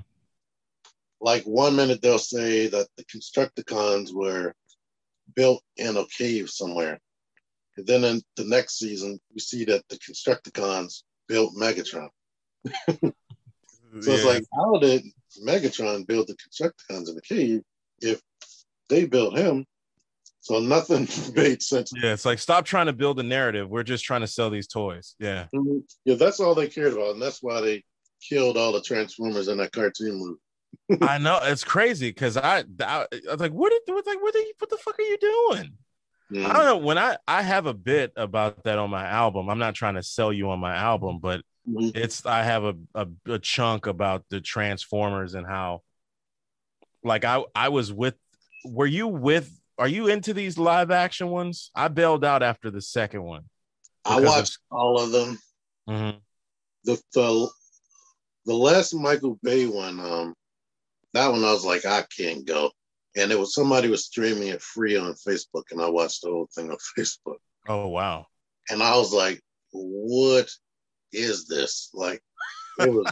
like one minute they'll say that the Constructicons were built in a cave somewhere. And then in the next season, we see that the Constructicons built Megatron. so yeah. it's like, how did Megatron build the Constructicons in the cave if they built him? So nothing made sense. Yeah, it's like, stop trying to build a narrative. We're just trying to sell these toys. Yeah. Mm-hmm. Yeah, that's all they cared about. And that's why they killed all the Transformers in that cartoon movie. I know. It's crazy because I, I, I was like, what, did, what, like, what, you, what the fuck are you doing? Mm. I don't know. When I, I have a bit about that on my album. I'm not trying to sell you on my album, but mm-hmm. it's I have a, a a chunk about the Transformers and how, like, I I was with. Were you with? Are you into these live action ones? I bailed out after the second one. I watched of, all of them. Mm-hmm. The the the last Michael Bay one, um, that one I was like, I can't go. And it was somebody was streaming it free on Facebook, and I watched the whole thing on Facebook. Oh wow! And I was like, "What is this?" Like, it was,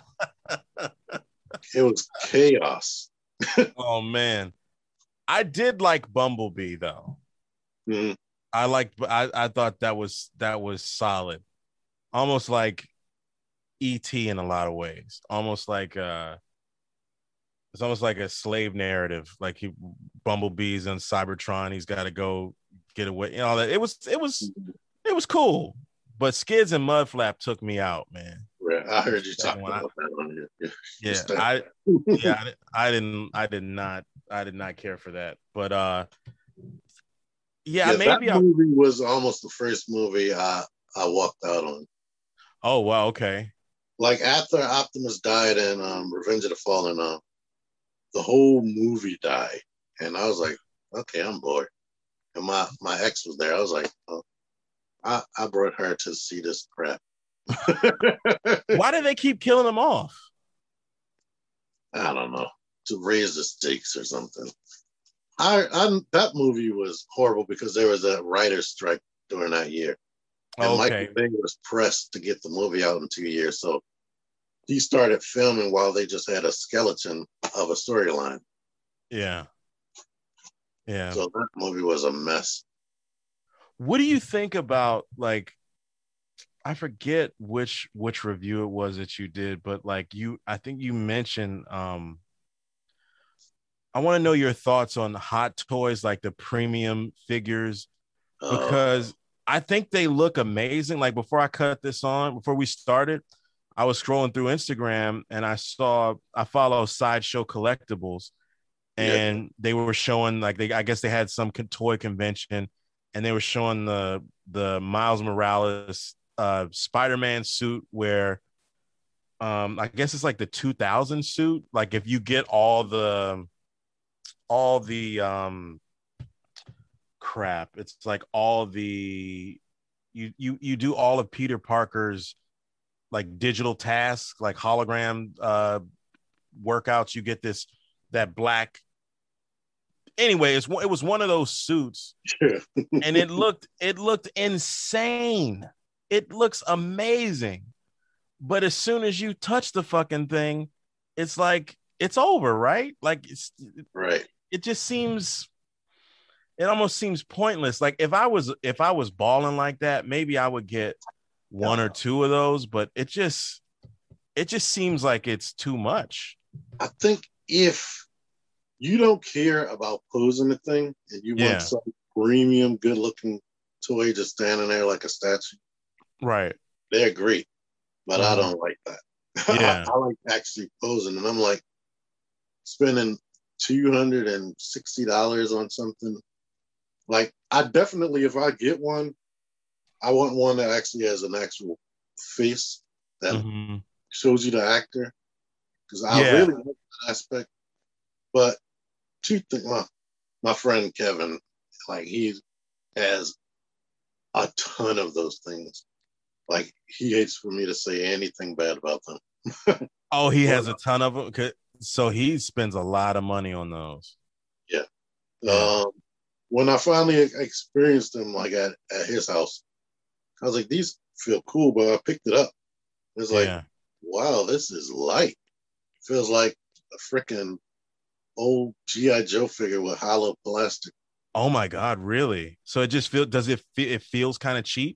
it was chaos. Oh man, I did like Bumblebee though. Mm-hmm. I like. I I thought that was that was solid, almost like E T in a lot of ways. Almost like uh. It's almost like a slave narrative. Like he Bumblebee's on Cybertron. He's got to go get away. You know, that it was it was it was cool. But Skids and Mudflap took me out, man. Right. I heard you talking about I, that on here. Yeah, I yeah, I, I didn't I did not I did not care for that. But uh yeah, yeah maybe that movie I, was almost the first movie I I walked out on. Oh wow, okay. Like after Optimus died in um, Revenge of the Fallen, um, the whole movie died, and I was like, okay, I'm bored. And my, my ex was there. I was like, oh, I, I brought her to see this crap. Why do they keep killing them off? I don't know. To raise the stakes or something. I, I that movie was horrible because there was a writer's strike during that year. And Okay. Michael Bay was pressed to get the movie out in two years. So he started filming while they just had a skeleton of a storyline. Yeah. Yeah. So that movie was a mess. What do you think about, like, I forget which which review it was that you did, but like you, I think you mentioned, um, I want to know your thoughts on Hot Toys, like the premium figures, Uh, because I think they look amazing. Like before I cut this on, before we started, I was scrolling through Instagram and I saw, I follow Sideshow Collectibles, yeah, and they were showing, like, they, I guess they had some toy convention, and they were showing the the Miles Morales uh Spider-Man suit, where um I guess it's like the two thousand suit. Like if you get all the all the um crap, it's like all the you you you do all of Peter Parker's like digital tasks, like hologram uh workouts, you get this that black, anyway, it's, it was one of those suits, sure. and it looked it looked insane. It looks amazing, but as soon as you touch the fucking thing, it's like it's over, right? Like it's Right. it just seems, it almost seems pointless. Like if I was if I was balling like that, maybe I would get one or two of those, but it just it just seems like it's too much. I think if you don't care about posing the thing and you want Yeah. some premium, good looking toy just standing there like a statue, Right. they're great. But I Mhm. don't like that. Yeah. I, I like actually posing. And I'm like spending two hundred sixty dollars on something. Like, I definitely, if I get one, I want one that actually has an actual face that Mm-hmm. shows you the actor. Because I Yeah. really like that aspect. But two things, my, my friend Kevin, like, he has a ton of those things. Like, he hates for me to say anything bad about them. Oh, he Well, has a ton of them. So he spends a lot of money on those. yeah. Yeah. Um, when I finally experienced them, like at, at his house, I was like, these feel cool, but I picked it up. It's like, Yeah. wow, this is light. It feels like a freaking old G I. Joe figure with hollow plastic. Oh my God, really? So it just feel does it feel it feels kind of cheap,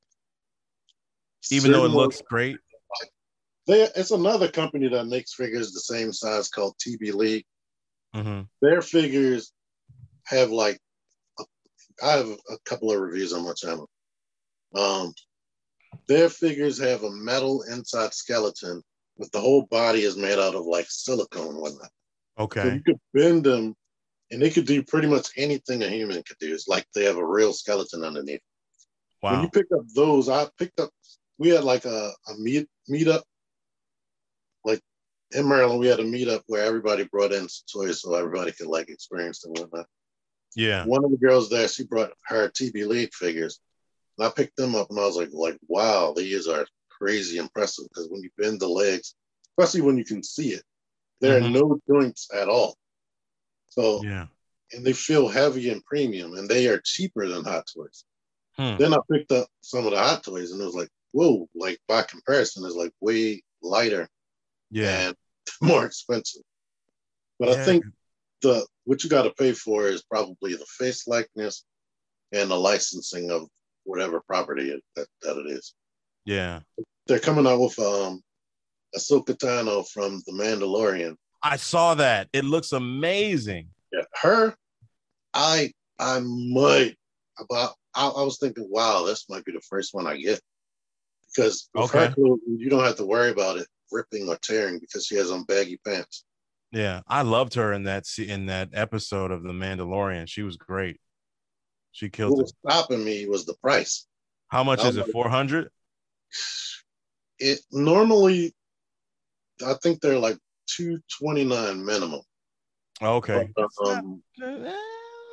even though it Certain ones, looks great? they, it's another company that makes figures the same size called T B League. Mm-hmm. Their figures have like, a, I have a couple of reviews on my channel. Um, their figures have a metal inside skeleton, but the whole body is made out of like silicone and whatnot. So you Okay. could bend them and they could do pretty much anything a human could do. It's like they have a real skeleton underneath. When you Wow. pick up those, I picked up, we had like a, a meet meetup. Like in Maryland, we had a meetup where everybody brought in toys so everybody could like experience them and whatnot. Yeah. One of the girls there, she brought her T B League figures. And I picked them up and I was like, like, wow, these are crazy impressive because when you bend the legs, especially when you can see it, there are Mm-hmm. no joints at all. So, Yeah. and they feel heavy and premium and they are cheaper than Hot Toys. Hmm. Then I picked up some of the Hot Toys and it was like, whoa, like by comparison, it's like way lighter Yeah. and more expensive. But I Yeah. think the what you got to pay for is probably the face likeness and the licensing of whatever property it, that, that it is. Yeah. They're coming out with um, Ahsoka Tano from The Mandalorian. I saw that. It looks amazing. Yeah, her, I I might about. I, I was thinking, wow, this might be the first one I get because with her Okay. clothes, you don't have to worry about it ripping or tearing because she has on baggy pants. Yeah. I loved her in that in that episode of The Mandalorian. She was great. She killed What it. was stopping me was the price. How much I is was it? like, four hundred? it normally, I think they're like two twenty nine minimum. Okay. But, That's not, um, eh,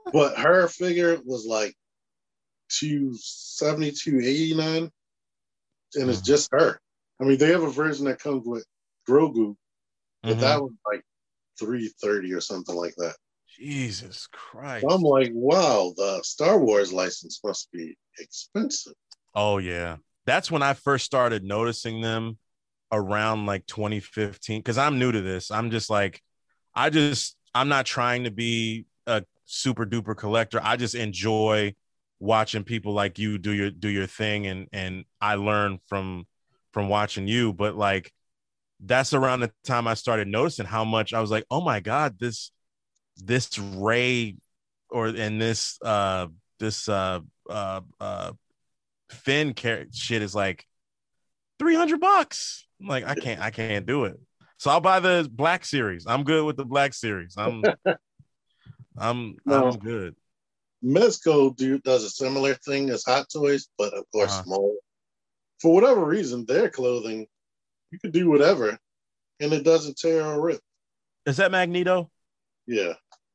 But her figure was like two seventy, two eighty-nine, and it's Mm-hmm. just her. I mean, they have a version that comes with Grogu, but Mm-hmm. that was like three thirty or something like that. Jesus So I'm Christ. like, wow, the Star Wars license must be expensive. Oh yeah. That's when I first started noticing them around like twenty fifteen because I'm new to this. I'm just like, I just I'm not trying to be a super duper collector. I just enjoy watching people like you do your do your thing, and and I learn from from watching you. But like that's around the time I started noticing how much I was like, oh my God, this this Ray or and this uh this uh uh uh Finn car- shit is like three hundred bucks. I'm like, I can't, I can't do it. So I'll buy the black series. I'm good with the black series. I'm, I'm, I'm No, good. Mezco do, does a similar thing as Hot Toys, but of course Uh-huh. small. For whatever reason, their clothing, you can do whatever, and it doesn't tear or rip. Is that Magneto? Yeah.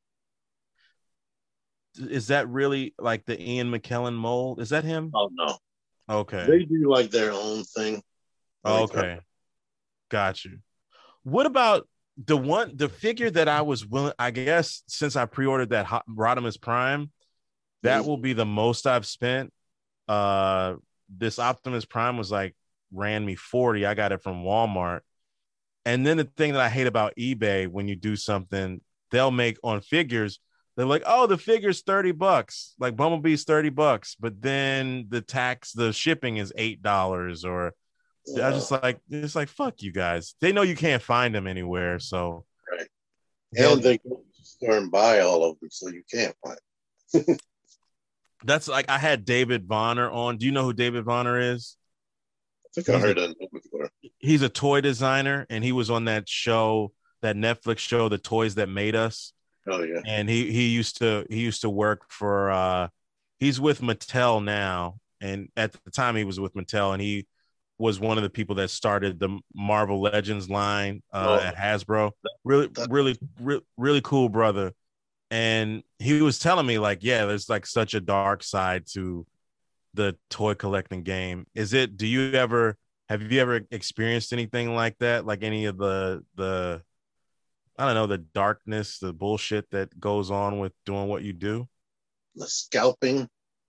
Is that really like the Ian McKellen mold? Is that him? Oh no. Okay. They do like their own thing. Like uh, Okay. Got you. What about the one, the figure that I was willing, I guess, since I pre-ordered that Hot- Rodimus Prime, that will be the most I've spent. Uh, this Optimus Prime was like ran me forty. I got it from Walmart. And then the thing that I hate about eBay, when you do something, they'll make on figures, they're like, oh, the figure's thirty bucks, like Bumblebee's thirty bucks, but then the tax, the shipping is eight dollars. Or I was uh, just like, it's like, fuck you guys. They know you can't find them anywhere. So right. they'll, And they go to the store and buy all of them, so you can't buy it. that's like, I had David Bonner on. Do you know who David Bonner is? I think I He's a heard that before. he's a toy designer, and he was on that show, that Netflix show, The Toys That Made Us. Oh yeah. And he he used to he used to work for uh he's with Mattel now, and at the time he was with Mattel, and he was one of the people that started the Marvel Legends line uh Oh, at Hasbro. Really that, really re- really cool brother. And he was telling me like, yeah, there's like such a dark side to the toy collecting game. Is it, do you ever, have you ever experienced anything like that? Like any of the, the, I don't know, the darkness, the bullshit that goes on with doing what you do? the scalping.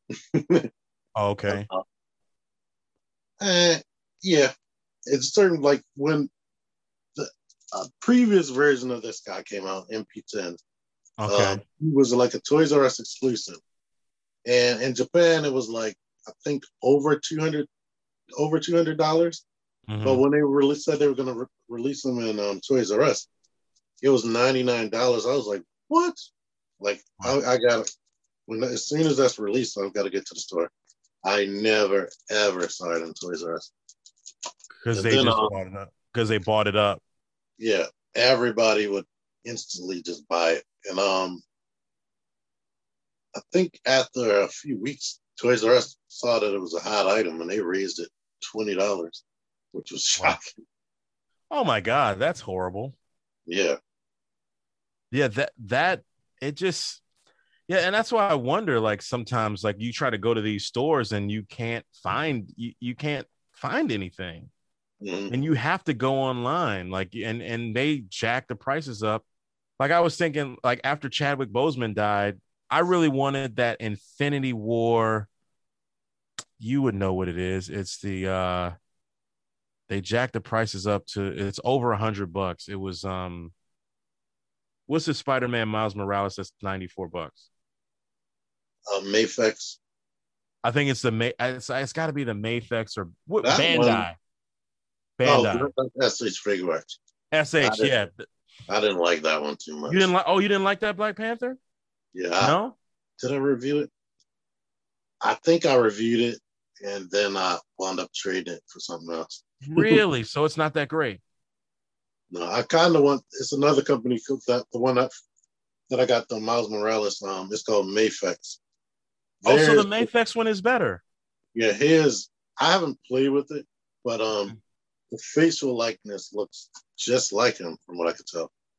Oh, okay. uh, eh, yeah, it's certain like when the uh, previous version of this guy came out, M P ten. Um, Okay. he was like a Toys R Us exclusive, and in Japan it was like I think over two hundred over two hundred dollars. But Mm-hmm. when they really said they were going to re- release them in um, Toys R Us, it was ninety nine dollars. I was like, what? Like I, I got it when as soon as that's released, I've got to get to the store. I never ever saw it in Toys R Us. Because And they then, just um, bought it up. Because they bought it up. yeah, everybody would instantly just buy it. And um, I think after a few weeks, Toys R Us saw that it was a hot item and they raised it twenty dollars, which was Wow. shocking. Oh my God, that's horrible. Yeah. Yeah, that that it just, yeah, and that's why I wonder, like sometimes like you try to go to these stores and you can't find you, you can't find anything. Mm-hmm. And you have to go online, like, and and they jack the prices up. Like I was thinking, like after Chadwick Boseman died, I really wanted that Infinity War. You would know what it is. It's the uh they jacked the prices up to, it's over a hundred bucks. It was um what's the Spider-Man Miles Morales that's ninety-four bucks? Uh, Mayfex. I think it's the May it's, it's got to be the Mayfex or what, That one. Bandai. Oh, Bandai. that's H Figure Arts. I S H, didn't, yeah. I didn't like that one too You didn't much. like, oh, you didn't like that Black Panther? Yeah. I, No? did I review it? I think I reviewed it and then I wound up trading it for something else. Really? So it's not that great. No, I kind of want. It's another company that the one that that I got the Miles Morales. Um, it's called Mayfex. Oh, so the There's Mayfex one is better. yeah, his. I haven't played with it, but um, the facial likeness looks just like him from what I could tell.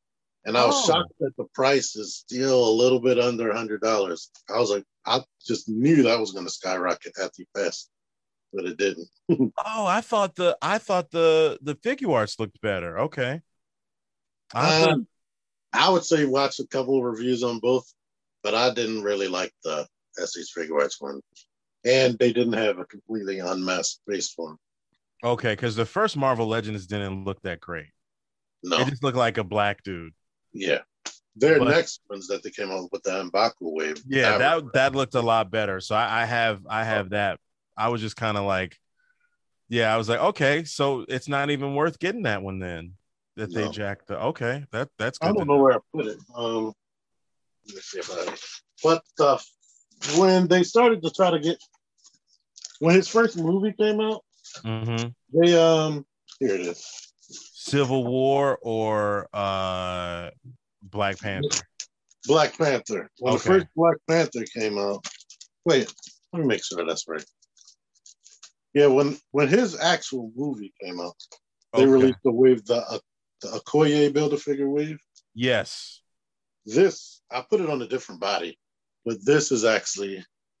And I was Oh, shocked that the price is still a little bit under a hundred dollars. I was like, I just knew that was going to skyrocket at the fest, but it didn't. oh, I thought the I thought the the figure arts looked better. Okay, I have to. um, I would say watch a couple of reviews on both, but I didn't really like the Essie's Figure Arts one, and they didn't have a completely unmasked face form. Okay, because the first Marvel Legends didn't look that great. It No, just looked like a black dude. yeah, their But next ones that they came out with the M'Baku wave. yeah, That that that looked a lot better. So I, I have I have that. I was just kind of like, yeah, I was like, okay, so it's not even worth getting that one then. That they no, jacked the okay, that that's I good to don't know know. where I put it. Um, let me see if I. But uh, when they started to try to get when his first movie came out, Mm-hmm. they um here it is. Civil War or uh Black Panther. Black Panther. When the Okay. first Black Panther came out, wait, let me make sure that's right. Yeah, when when his actual movie came out, they Okay. released the wave, the uh, the Okoye Build-A-Figure wave. Yes. This I put it on a different body, but this is actually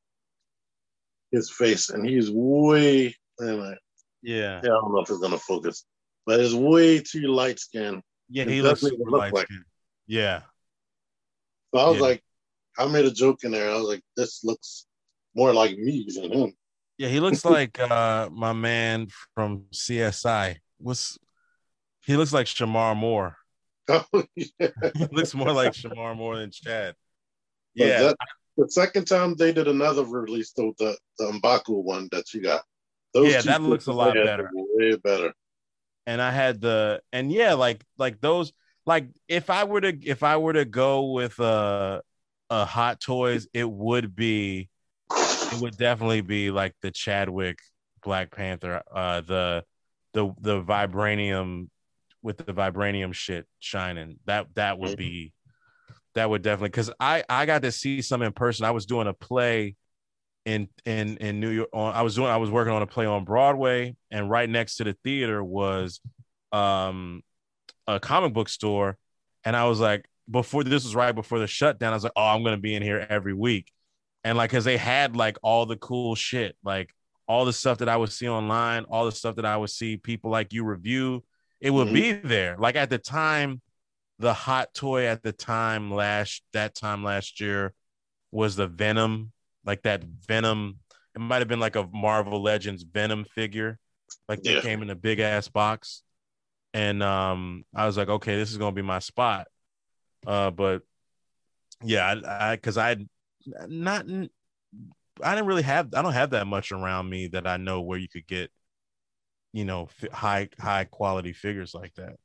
his face, and he's way. Anyway, Yeah. yeah, I don't know if it's gonna focus, but it's way too light skinned. Yeah, It he looks doesn't even super look light like. skinned. Yeah. So I was Yeah. like, I made a joke in there. I was like, this looks more like me than him. Yeah, he looks like uh my man from C S I. What's he looks like Shamar Moore. Oh, yeah. He looks more like Shamar Moore than Chad. But Yeah. that the second time they did another release, though, the the M'Baku one that you got, those Yeah, two that looks a pictures they lot had better. were way better. And I had the and yeah, like like those like if I were to if I were to go with uh a Hot Toys, it would be it would definitely be like the Chadwick Black Panther, uh the the the vibranium with the vibranium shit shining. That that would Mhm. be that would definitely because I I got to see some in person. I was doing a play in in in New York. On, I was doing I was working on a play on Broadway, and right next to the theater was um a comic book store, and I was like, before this was right before the shutdown, I was like, oh, I'm gonna be in here every week, and like, cause they had like all the cool shit, like all the stuff that I would see online, all the stuff that I would see people like you review, it would Mhm. be there. Like at the time, the hot toy at the time last that time last year was the Venom, like that Venom. It might have been like a Marvel Legends Venom figure, like that Yeah, came in a big ass box. And um, I was like, okay, this is gonna be my spot. Uh, but yeah, I because I, I not I didn't really have I don't have that much around me that I know where you could get you know high high quality figures like that.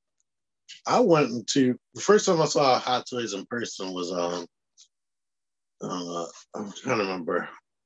I went into the first time I saw Hot Toys in person was um uh, I'm trying to remember.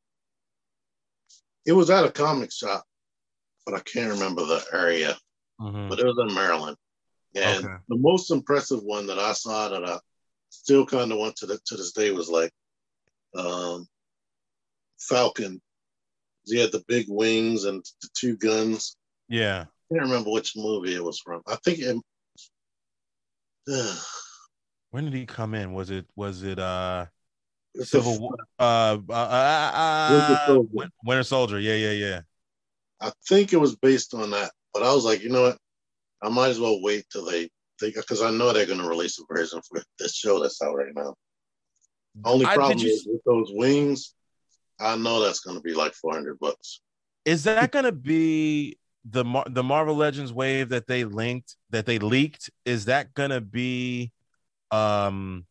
It was at a comic shop, but I can't remember the area. Mm-hmm. But it was in Maryland, and Okay. the most impressive one that I saw that I still kind of want to the, to this day was like um, Falcon. He had the big wings and the two guns. Yeah. I can't remember which movie it was from. I think it. Uh, When did he come in? Was it was it uh it's a Civil War? Uh, uh, uh, Winter uh Soldier. Winter Soldier. Yeah, yeah, yeah. I think it was based on that, but I was like, you know what? I might as well wait till they because I know they're going to release a version for this show that's out right now. Only I did problem you. is with those wings. I know that's going to be like four hundred bucks. Is that gonna be the Mar- the Marvel Legends wave that they linked that they leaked? Is that gonna be um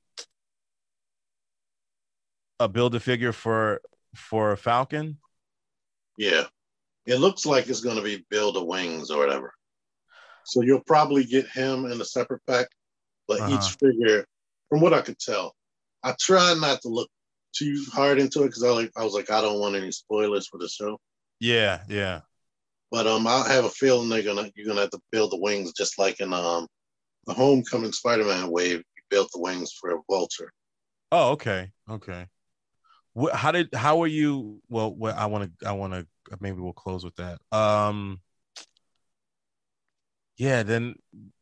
a build a figure for for Falcon? Yeah, it looks like it's going to be Build a Wings or whatever. So you'll probably get him in a separate pack, but Uh-huh. each figure, from what I could tell, I try not to look too hard into it because I like I was like I don't want any spoilers for the show. Yeah, yeah. But um, I have a feeling they're gonna you're gonna have to build the wings just like in um the Homecoming Spider-Man wave. You built the wings for Vulture. Oh, okay, okay. What, how did how are you? Well, what I want to I want to maybe we'll close with that. Um, yeah. Then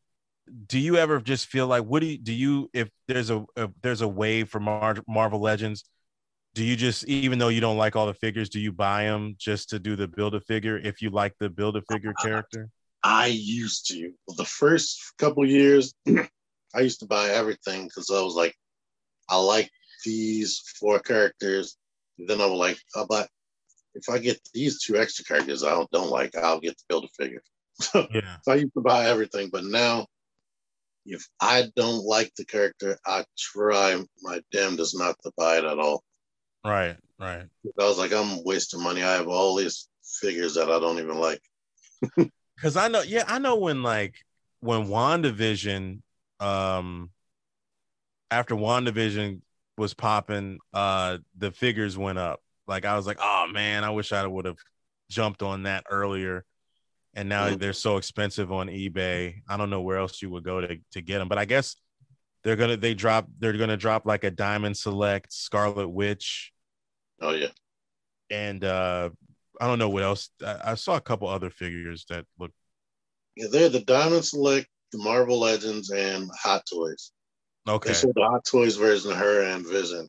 do you ever just feel like what do you do you if there's a if there's a wave for Mar- Marvel Legends, do you just even though you don't like all the figures, do you buy them just to do the build a figure if you like the build a figure character? I used to. The first couple years, I used to buy everything because I was like, I like these four characters. And then I was like, oh, but if I get these two extra characters I don't, don't like, I'll get the build a figure. so, Yeah. so I used to buy everything, but now if I don't like the character, I try my damnedest not to buy it at all. Right, right. I was like, I'm wasting money. I have all these figures that I don't even like. Because I know, yeah, I know when like when WandaVision, um, after WandaVision was popping, uh, the figures went up. Like I was like, oh man, I wish I would have jumped on that earlier. And now Mm-hmm. they're so expensive on eBay. I don't know where else you would go to to get them, but I guess they're gonna they drop they're gonna drop like a Diamond Select Scarlet Witch. Oh yeah, And uh I don't know what else. I, I saw a couple other figures that look. yeah. They're the Diamond Select, the Marvel Legends, and Hot Toys. They Okay, showed the Hot Toys version of her and Vision.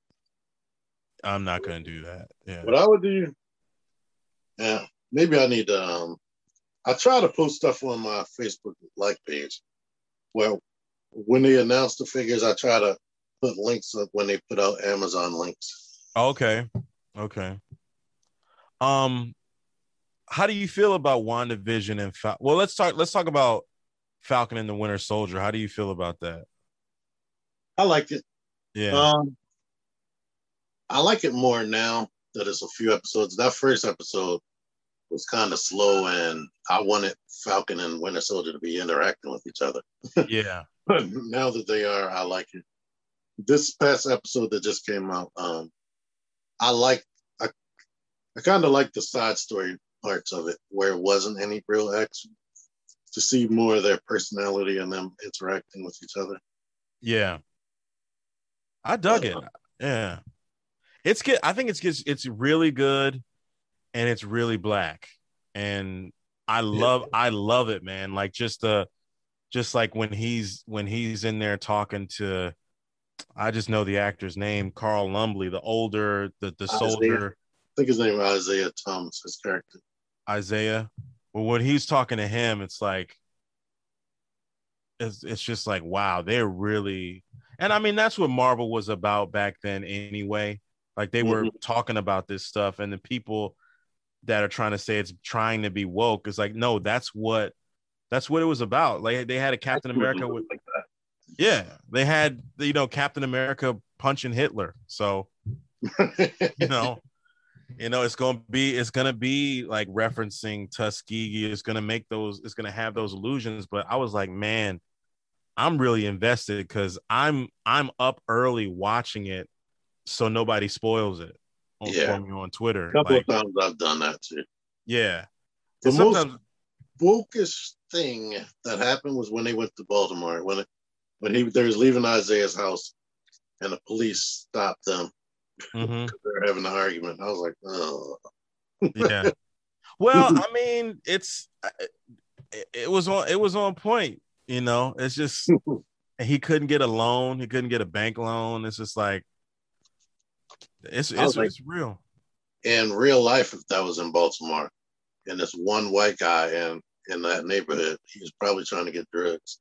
I'm not gonna do that. Yeah. What I would do, yeah, maybe I need to. Um, I try to post stuff on my Facebook like page. Well, when they announce the figures, I try to put links up when they put out Amazon links. Okay. Okay. Um, how do you feel about WandaVision and Fal- well, let's talk. Let's talk about Falcon and the Winter Soldier. How do you feel about that? I like it. Yeah. Um, I like it more now that it's a few episodes. That first episode was kind of slow, and I wanted Falcon and Winter Soldier to be interacting with each other. Yeah. But now that they are, I like it. This past episode that just came out, um, I like. I, I kind of like the side story parts of it where it wasn't any real action. To see more of their personality and them interacting with each other. Yeah. I dug But, it. uh, Yeah. It's good. I think it's it's it's really good and it's really black. And I yeah. love I love it, man. Like just the just like when he's when he's in there talking to I just know the actor's name, Carl Lumbly, the older, the the Isaiah, soldier, I think his name is Isaiah Thomas, his character. Isaiah. Well, when he's talking to him, it's like it's it's just like wow, they're really and I mean that's what Marvel was about back then anyway. Like they were Mm-hmm. talking about this stuff, and the people that are trying to say it's trying to be woke is like, no, that's what that's what it was about. Like they had a Captain America with Like yeah, they had you know Captain America punching Hitler. So you that. know, you know, it's gonna be it's gonna be like referencing Tuskegee. It's gonna make those. It's gonna have those illusions. But I was like, man, I'm really invested because I'm I'm up early watching it, so nobody spoils it on, Yeah, for me on Twitter. a couple of Like, times I've done that too. yeah, The and most sometimes, wokish thing that happened was when they went to Baltimore. When it, when he they was leaving Isaiah's house and the police stopped them mm-hmm, because they were having an argument. I was like, oh. yeah. Well, I mean, it's it, it was on it was on point. You know, it's just he couldn't get a loan. He couldn't get a bank loan. It's just like it's I it's was like, it's real. in real life, if that was in Baltimore, and this one white guy in in that neighborhood, he was probably trying to get drugs.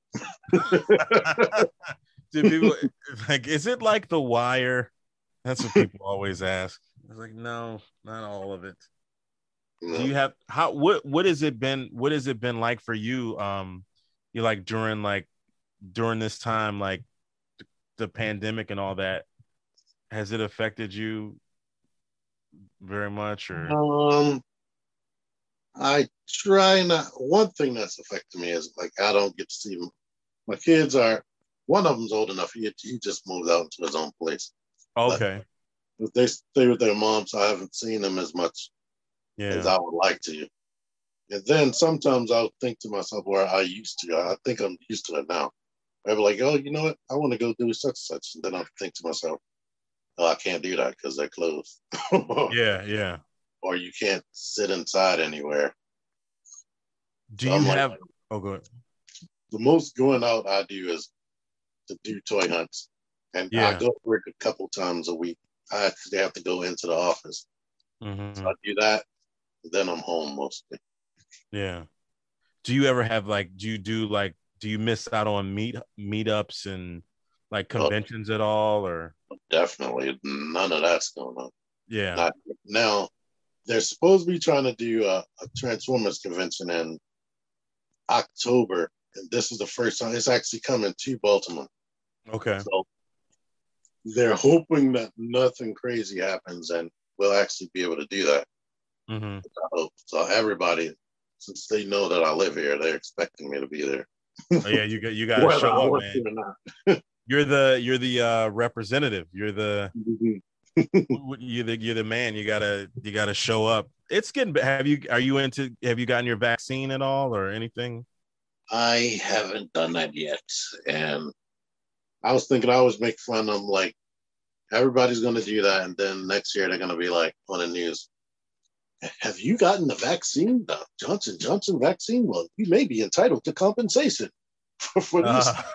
Do people like? Is it like The Wire? That's what people always ask. I was like, no, not all of it. You Do know? you have how? What what has it been? What has it been like for you? Um, you like during like during this time, like the pandemic and all that. Has it affected you very much, or Um, I try not. One thing that's affected me is like I don't get to see them. My kids are. One of them's old enough. He he just moved out into his own place, but okay, if they stay with their moms, I haven't seen them as much as yeah, I would like to. And then sometimes I'll think to myself where I used to. I think I'm used to it now. I'll be like, oh, you know what? I want to go do such and such. And then I'll think to myself, oh, I can't do that because they're closed. yeah, yeah. Or you can't sit inside anywhere. Do So you I'm like, have? Oh, good. the most going out I do is to do toy hunts, and I Yeah. go to work a couple times a week. I actually have to go into the office, so Mm-hmm. I do that. Then I'm home mostly. Yeah. Do you ever have like? Do you do like? Do you miss out on meet meetups and like Oh, conventions at all, or? definitely none of that's going on. Yeah. Not now. They're supposed to be trying to do a, a Transformers convention in October, and this is the first time it's actually coming to Baltimore. Okay. So they're hoping that nothing crazy happens, and we'll actually be able to do that. Mm-hmm. I hope so. Everybody, since they know that I live here, they're expecting me to be there, Oh yeah, you got you got to whether I show up, want to man. or not. You're the you're the uh, representative. You're the Mhm. you're the you're the man. You gotta you gotta show up. It's getting. Have you are you into? Have you gotten your vaccine at all or anything? I haven't done that yet, and I was thinking I always make fun of them, like everybody's going to do that, and then next year they're going to be like on the news. Have you gotten the vaccine, the Johnson Johnson vaccine? Well, you may be entitled to compensation for, for this. Uh,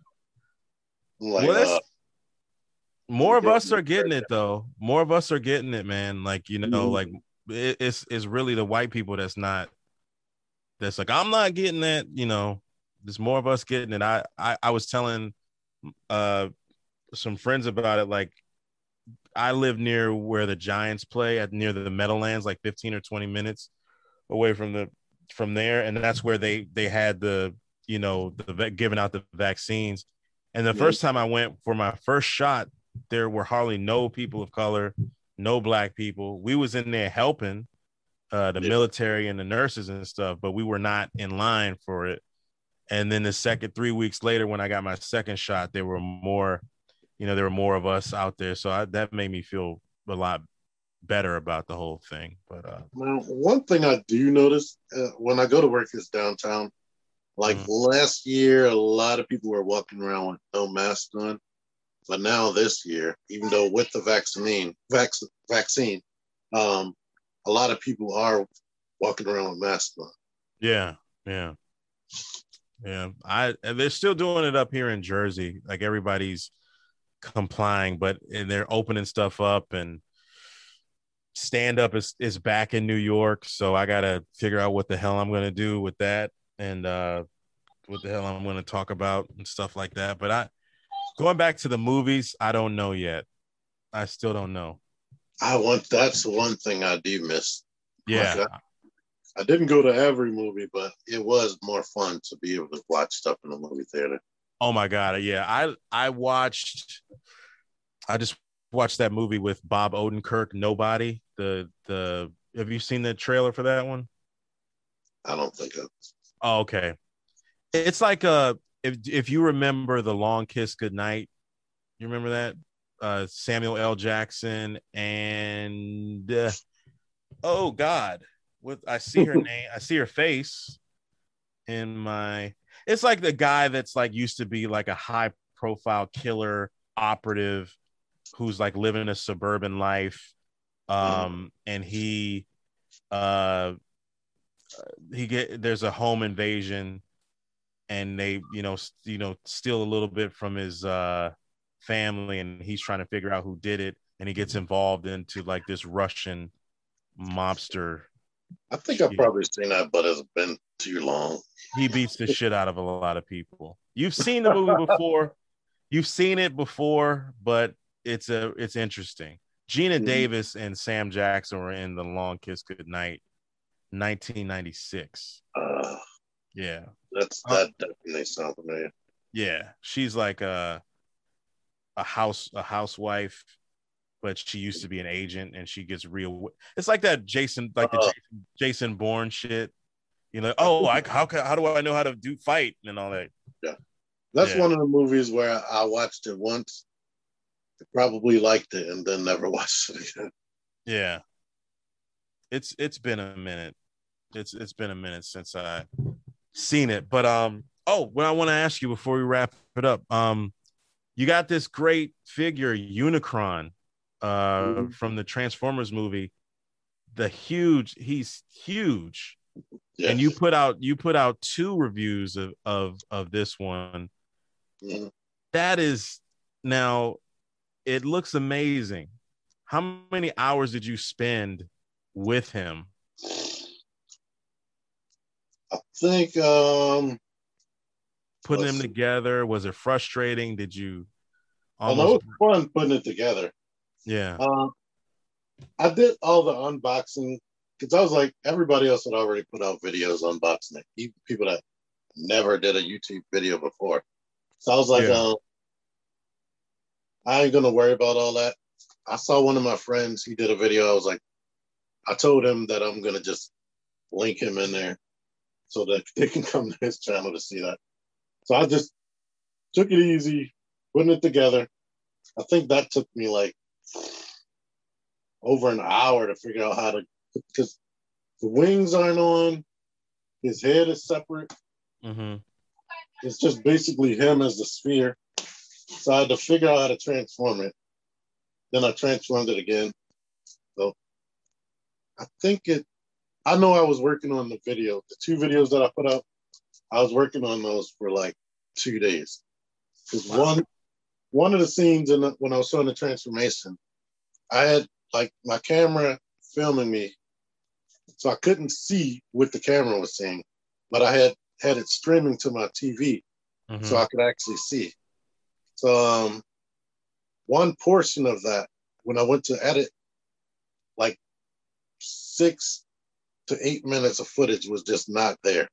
I'm like, well, uh, that's more of us are getting it though. More of us are getting it, man. Like you know, like it, it's it's really the white people that's not. That's like I'm not getting that. You know, there's more of us getting it. I I, I was telling uh some friends about it. Like I live near where the Giants play at near the Meadowlands, like fifteen or twenty minutes away from the from there, and that's where they they had the you know the giving out the vaccines. And the first time I went for my first shot, there were hardly no people of color, no black people. We was in there helping uh, the yeah. military and the nurses and stuff, but we were not in line for it. And then the second three weeks later, when I got my second shot, there were more, you know, there were more of us out there. So I, that made me feel a lot better about the whole thing. But uh, Now, one thing I do notice uh, when I go to work is downtown. Like mm, last year, a lot of people were walking around with no mask on. But now this year, even though with the vaccine, vac- vaccine, um, a lot of people are walking around with masks on. yeah, yeah, yeah. I they're still doing it up here in Jersey. Like everybody's complying, but and they're opening stuff up and stand up is, is back in New York. So I gotta figure out what the hell I'm gonna do with that and uh what the hell I'm gonna talk about and stuff like that. But I going back to the movies, I don't know yet. I still don't know. I want that's the one thing I do miss. Like Yeah. I, I didn't go to every movie, but it was more fun to be able to watch stuff in the movie theater. Oh my god. Yeah. I I watched I just watched that movie with Bob Odenkirk, Nobody. The the have you seen the trailer for that one? I don't think I, Oh, okay. It's like uh if if you remember The Long Kiss Goodnight, you remember that? Uh Samuel L. Jackson and uh, oh god, with I see her name, I see her face in my it's like the guy that's like used to be like a high profile killer operative who's like living a suburban life um and he uh he get there's a home invasion and they you know you know steal a little bit from his uh family and he's trying to figure out who did it and he gets involved into like this Russian mobster I think I've shit. probably seen that, but it's been too long. He beats the shit out of a lot of people. You've seen the movie before. You've seen it before, but it's a it's interesting. Gina Mhm. Davis and Sam Jackson were in The Long Kiss Goodnight, nineteen ninety-six. Uh, Yeah. that's Uh, that definitely sounds familiar. yeah. She's like a a house a housewife, but she used to be an agent and she gets real. It's like that Jason, like the Uh, Jason, Jason Bourne shit. You know, I oh, think, I how how do I know how to do fight and all that? yeah, that's Yeah. one of the movies where I watched it once, probably liked it, and then never watched it again. Yeah. It's it's been a minute. It's it's been a minute since I seen it. But um oh, what I want to ask you before we wrap it up. Um you got this great figure Unicron uh Mhm. from the Transformers movie. The huge he's huge. Yeah. And you put out you put out two reviews of of of this one. Mm-hmm. That is now it looks amazing. How many hours did you spend with him? I think um Putting let's them see. together, was it frustrating? Did you I know almost it's fun putting it together. yeah. Uh, I did all the unboxing because I was like, everybody else had already put out videos unboxing it, even people that never did a YouTube video before. So I was like, Yeah. uh, I ain't gonna worry about all that. I saw one of my friends, he did a video. I was like, I told him that I'm gonna just link him in there so that they can come to his channel to see that. So I just took it easy, putting it together. I think that took me like over an hour to figure out how to, because the wings aren't on, his head is separate. Mm-hmm. It's just basically him as the sphere. So I had to figure out how to transform it. Then I transformed it again. So I think it, I know I was working on the video. The two videos that I put out, I was working on those for like two days. Because wow. one one of the scenes in the, when I was showing the transformation, I had like my camera filming me, so I couldn't see what the camera was seeing, but I had had it streaming to my T V, mm-hmm. so I could actually see. So um, one portion of that, when I went to edit, like six to eight minutes of footage was just not there.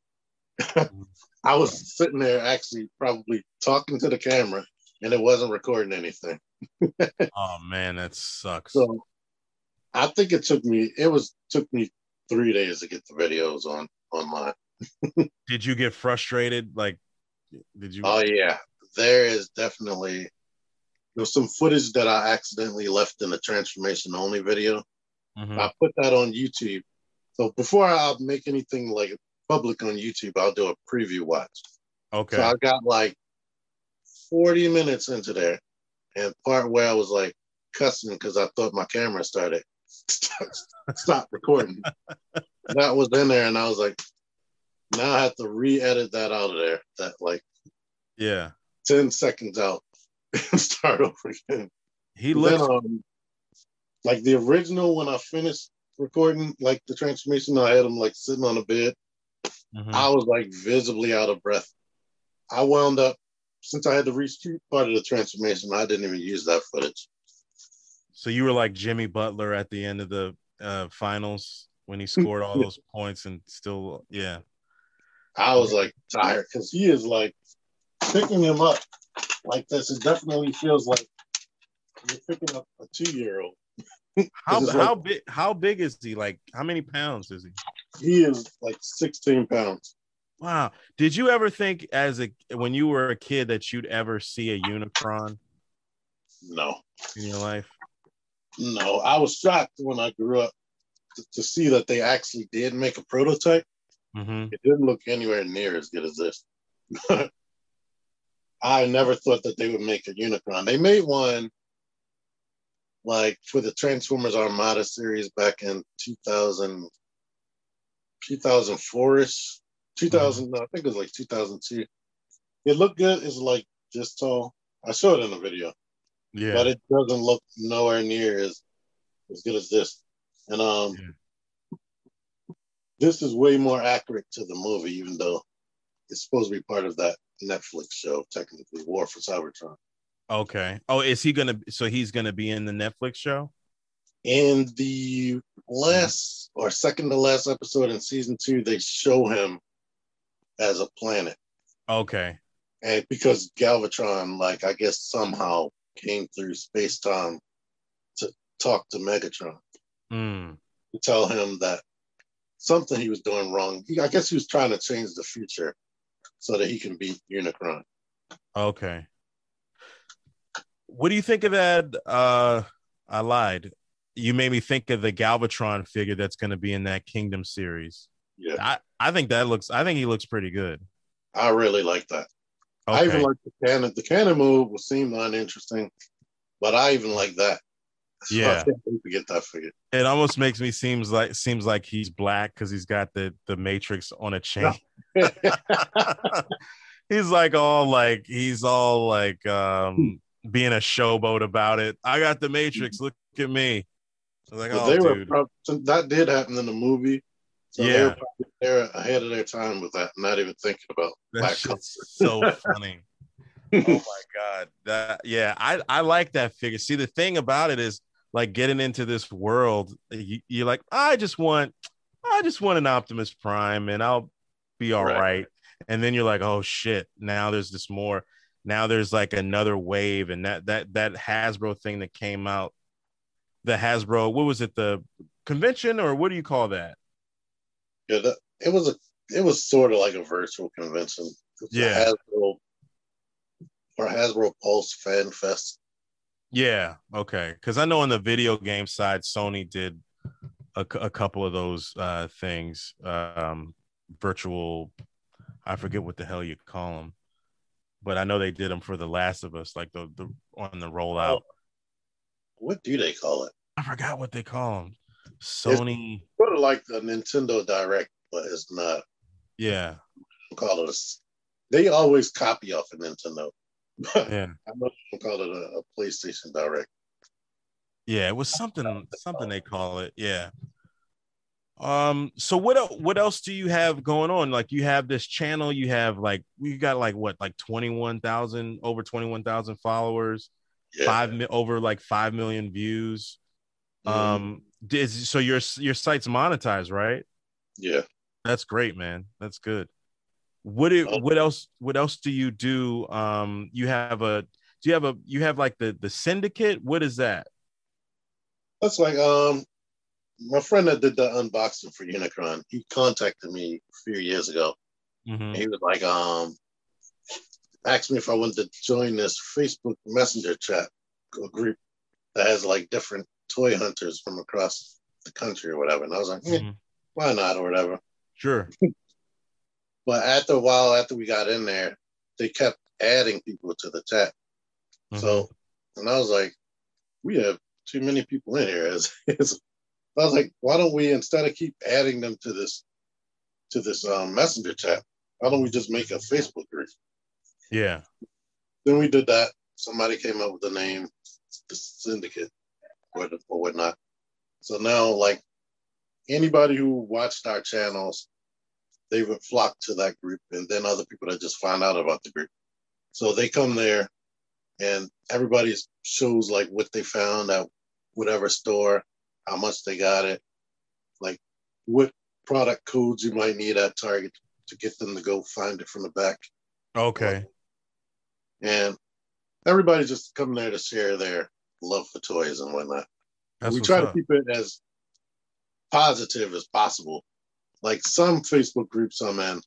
I was sitting there actually probably talking to the camera, and it wasn't recording anything. Oh man, that sucks. So I think it took me, it was took me three days to get the videos on online. Did you get frustrated? Like, did you? Oh yeah, there is definitely, there's some footage that I accidentally left in the transformation only video. Mm-hmm. I put that on YouTube. So before I make anything like public on YouTube, I'll do a preview watch. Okay. So I got like forty minutes into there, and part where I was like cussing because I thought my camera started stop recording. That was in there, and I was like, now I have to re-edit that out of there. That like, yeah, ten seconds out and start over again. He looks then, um, like the original when I finished recording, like the transformation, I had him like sitting on a bed. Mm-hmm. I was like visibly out of breath. I wound up, since I had to reshoot part of the transformation, I didn't even use that footage. So you were like Jimmy Butler at the end of the uh, finals when he scored all those points and still, yeah. I was like tired because he is like picking him up like this. It definitely feels like you're picking up a two-year-old. How how like, big how big is he? Like how many pounds is he? He is like sixteen pounds. Wow. Did you ever think as a when you were a kid that you'd ever see a Unicron? No. In your life? No. I was shocked when I grew up to, to see that they actually did make a prototype. Mm-hmm. It didn't look anywhere near as good as this. I never thought that they would make a Unicron. They made one like for the Transformers Armada series back in two thousand, two thousand four-ish, two thousand, mm-hmm. no, I think it was like two thousand two. It looked good. It's like this tall. I saw it in the video. Yeah. But it doesn't look nowhere near as, as good as this. And um, yeah. This is way more accurate to the movie, even though it's supposed to be part of that Netflix show, technically, War for Cybertron. Okay. Oh, is he gonna? So he's gonna be in the Netflix show? In the last or second to last episode in season two, they show him as a planet. Okay. And because Galvatron, like I guess somehow came through space time to talk to Megatron mm. to tell him that something he was doing wrong. He, I guess he was trying to change the future so that he can beat Unicron. Okay. What do you think of that? Uh, I lied. You made me think of the Galvatron figure that's going to be in that Kingdom series. Yeah, I, I think that looks. I think he looks pretty good. I really like that. Okay. I even like the cannon. The cannon move will seem uninteresting, but I even like that. So I Yeah. can't wait to get that figured. It almost makes me seems like seems like he's black because he's got the the Matrix on a chain. He's like all like he's all like um being a showboat about it. I got the Matrix. Look at me. I was like, But oh, they were dude. prob- that did happen in the movie, so they were Yeah, probably they're ahead of their time with that, not even thinking about that black shit's so culture. funny. Oh my god. That yeah, I I like that figure. See, the thing about it is like getting into this world, you, you're like, I just want I just want an Optimus Prime and I'll be all Right. right. And then you're like, oh shit, now there's this more. Now there's like another wave, and that that that Hasbro thing that came out, the Hasbro, what was it, the convention, or what do you call that? Yeah, that, it was a it was sort of like a virtual convention. It was a Yeah. Hasbro or Hasbro Pulse Fan Fest. Yeah. Okay. Because I know on the video game side, Sony did a, a couple of those uh, things, um, virtual. I forget what the hell you call them, but I know they did them for The Last of Us, like the the on the rollout. Oh, what do they call it? I forgot what they call them. It's Sony. sort of like the Nintendo Direct, but it's not. Yeah. Call it a. They always copy off of Nintendo. Yeah. I'm not gonna call it a, a PlayStation Direct. Yeah. It was something something they call it. Yeah. Um. So what el- what else do you have going on? Like you have this channel. You have like we got like what like twenty one thousand over twenty one thousand followers, Yeah. five mi- over like five million views. Mm-hmm. Um. Is, so your your site's monetized, right? Yeah. That's great, man. That's good. What it, Uh, what else what else do you do? Um. You have a do you have a you have like the the syndicate? What is that? that's like um my friend that did the unboxing for Unicron. He contacted me a few years ago. Mm-hmm. He was like, um, asked me if I wanted to join this Facebook Messenger chat group that has like different toy hunters from across the country or whatever. And I was like, eh, Mm-hmm. why not or whatever. Sure. But after a while, after we got in there, they kept adding people to the chat. Mm-hmm. So, and I was like, we have too many people in here. As, as I was like, why don't we, instead of keep adding them to this to this um, messenger chat, why don't we just make a Facebook group? Yeah. Then we did that. Somebody came up with the name, the Syndicate, or, or whatnot. So now, like anybody who watched our channels, they would flock to that group, and then other people that just find out about the group. So they come there, and everybody shows like what they found at whatever store, how much they got it, like what product codes you might need at Target to get them to go find it from the back. Okay. And everybody just come there to share their love for toys and whatnot. That's we what's try up. to keep it as positive as possible. Like some Facebook groups I'm in,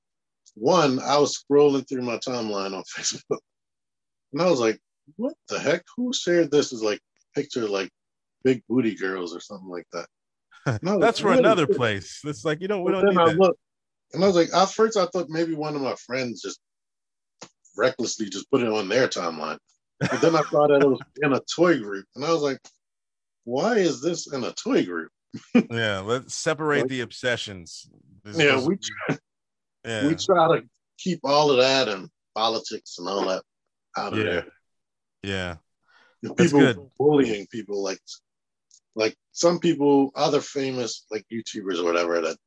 one, I was scrolling through my timeline on Facebook, and I was like, what the heck? Who shared this as like picture of, like big booty girls or something like that? That's Like, for another place. It's like you don't we but don't then need I that. looked, and I was like, at first I thought maybe one of my friends just recklessly just put it on their timeline. But then I saw that it was in a toy group, and I was like, why is this in a toy group? Yeah, let's separate Like, the obsessions. This yeah, doesn't- we yeah, we try to keep all of that and politics and all that out of yeah, there. yeah. And That's people good. bullying people, like like some people, other famous like YouTubers or whatever, that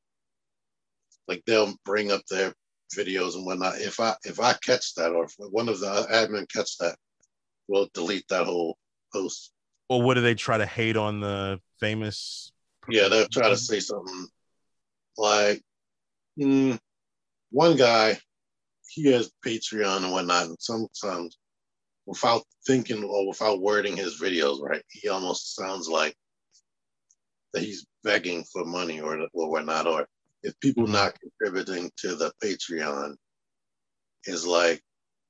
like they'll bring up their videos and whatnot. If I if I catch that, or if one of the admin catch that, we'll delete that whole post. Or what do they try to hate on the famous? Yeah, they'll try to say something like, mm, one guy, he has Patreon and whatnot, and sometimes without thinking or without wording his videos right, he almost sounds like that he's begging for money or or whatnot. Or if people Mhm. not contributing to the Patreon is like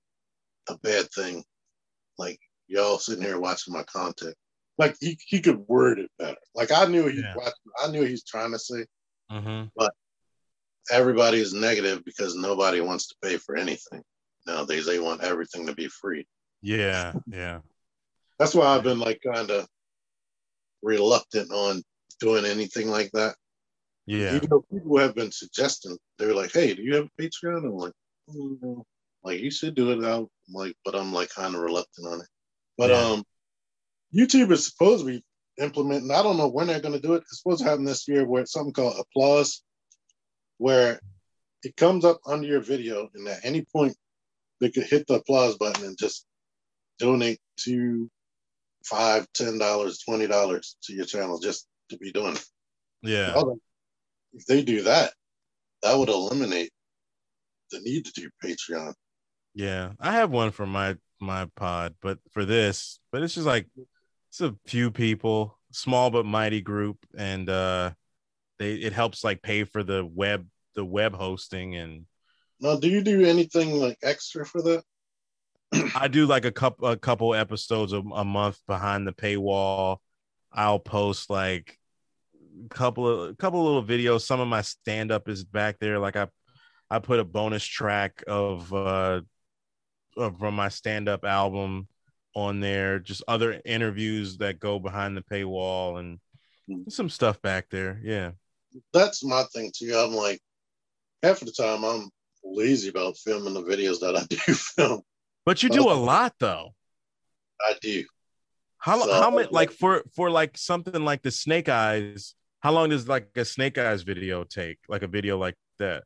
a bad thing, like y'all sitting here watching my content. Like he, he could word it better. Like I knew he Yeah. watched, I knew he's trying to say, Mm-hmm. but everybody is negative because nobody wants to pay for anything nowadays. They want everything to be free. Yeah, yeah, That's why I've been like kind of reluctant on doing anything like that. Yeah. Even though people have been suggesting, they're like, "Hey, do you have a Patreon?" I'm like, mm, "Like you should do it out." I'm like, but I'm like kind of reluctant on it. But Yeah. um, YouTube is supposed to be implementing. I don't know when they're going to do it. It's supposed to happen this year, where it's something called applause, where it comes up under your video, and at any point they could hit the applause button and just donate to five, ten dollars, twenty dollars to your channel just to be doing it. Yeah. So if they do that, that would eliminate the need to do Patreon. Yeah. I have one for my my pod, but for this, but it's just like it's a few people, small but mighty group, and uh they it helps like pay for the web the web hosting. And Now, do you do anything like extra for that? I do like a couple a couple episodes a, a month behind the paywall. I'll post like a couple of a couple of little videos. Some of my stand up is back there. Like I I put a bonus track of uh of, from my stand up album on there. Just other interviews that go behind the paywall and some stuff back there. Yeah, That's my thing too. I'm like, half of the time I'm lazy about filming the videos that I do film. but you do a lot though. I do. How So, how many like for for like something like the Snake Eyes? How long does like a Snake Eyes video take? Like a video like that?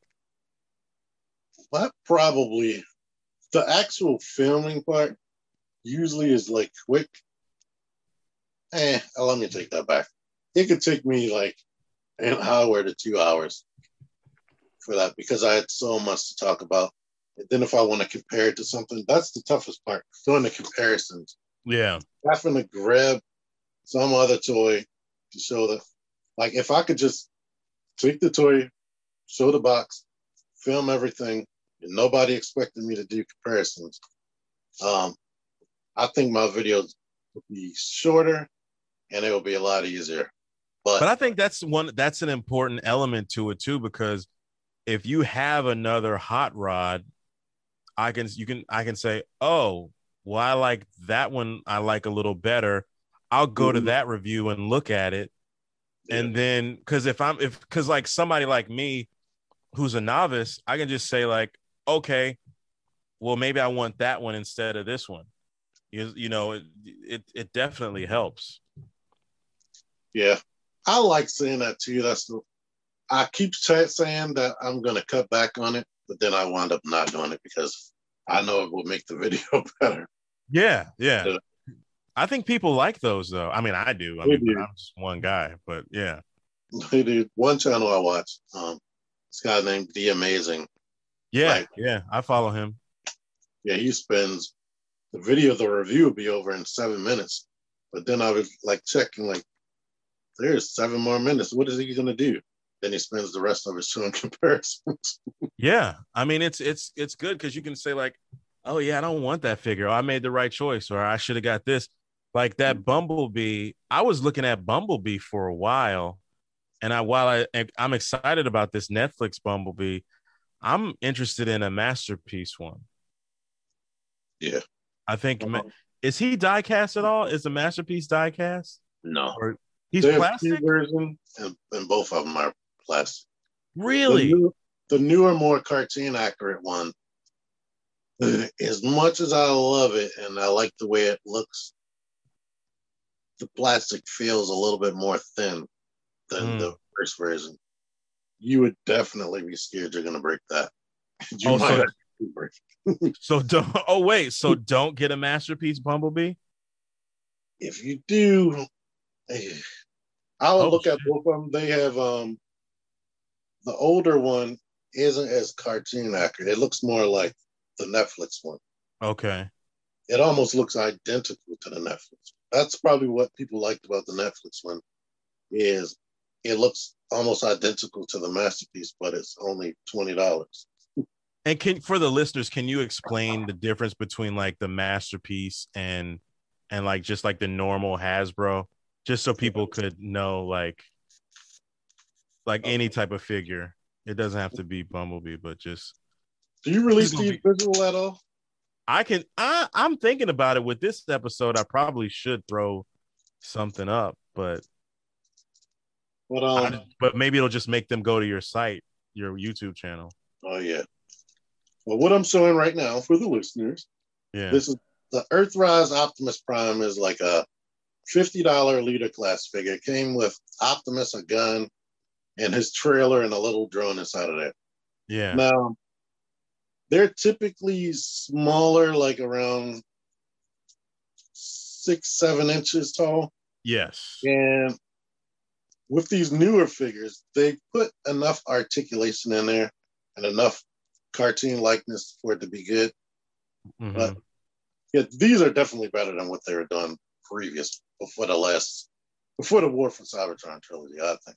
that probably the actual filming part usually is like quick. Eh, let me take that back. It could take me like an hour to two hours for that because I had so much to talk about. And then if I want to compare it to something, that's the toughest part, doing the comparisons. Yeah. Having to grab some other toy to show that, like, if I could just take the toy, show the box, film everything, and nobody expected me to do comparisons, um, I think my videos would be shorter and it will be a lot easier. But, But I think that's one that's an important element to it too, because if you have another hot rod, I can you can I can say, oh, well, I like that one. I like a little better. I'll go mm-hmm. to that review and look at it. Yeah. And then because if I'm if because like somebody like me who's a novice, I can just say, like, okay, well, maybe I want that one instead of this one. You, you know, it, it it definitely helps. Yeah. I like saying that too. That's the I keep saying that I'm gonna cut back on it, but then I wind up not doing it because I know it will make the video better. Yeah, yeah. yeah. I think people like those though. I mean, I do. I mean, do. I'm just one guy, but yeah. They do. One channel I watch, um, this guy named The Amazing. Yeah, like, yeah. I follow him. Yeah, he spends the video, the review will be over in seven minutes. But then I was like checking, like, there's seven more minutes. What is he gonna do? Then he spends the rest of it showing comparisons. Yeah, I mean, it's it's it's good because you can say like, oh yeah, I don't want that figure. Oh, I made the right choice, or I should have got this. Like that Bumblebee, I was looking at Bumblebee for a while, and I while I I'm excited about this Netflix Bumblebee, I'm interested in a Masterpiece one. Yeah, I think uh-huh. Is he die cast at all? Is the Masterpiece die cast? No, or he's There's plastic. Two versions, and, and both of them are plastic. Really, the, new, the newer, more cartoon accurate one. As much as I love it and I like the way it looks, the plastic feels a little bit more thin than mm. the first version. You would definitely be scared you're going to break that. You oh, might so, break so don't. Oh wait, so don't get a Masterpiece Bumblebee. If you do, I'll oh, look shit. at both of them. They have um, the older one isn't as cartoon accurate. It looks more like the Netflix one. Okay. It almost looks identical to the Netflix. That's probably what people liked about the Netflix one, is it looks almost identical to the Masterpiece, but it's only twenty dollars. And can for the listeners, can you explain the difference between like the Masterpiece and and like just like the normal Hasbro, just so people could know like like any type of figure. It doesn't have to be Bumblebee, but just. Do you release Steve Visual at all? I can. I, I'm thinking about it with this episode. I probably should throw something up. but But um, I, but maybe it'll just make them go to your site, your YouTube channel. oh yeah. Well, what I'm showing right now for the listeners, Yeah. this is the Earthrise Optimus Prime is like a fifty dollars leader class figure. It came with Optimus, a gun, and his trailer and a little drone inside of there. Yeah. Now, they're typically smaller, like around six, seven inches tall. Yes. And with these newer figures, they put enough articulation in there and enough cartoon likeness for it to be good. Mm-hmm. But yeah, these are definitely better than what they were done previous before the last before the War for Cybertron trilogy, I think.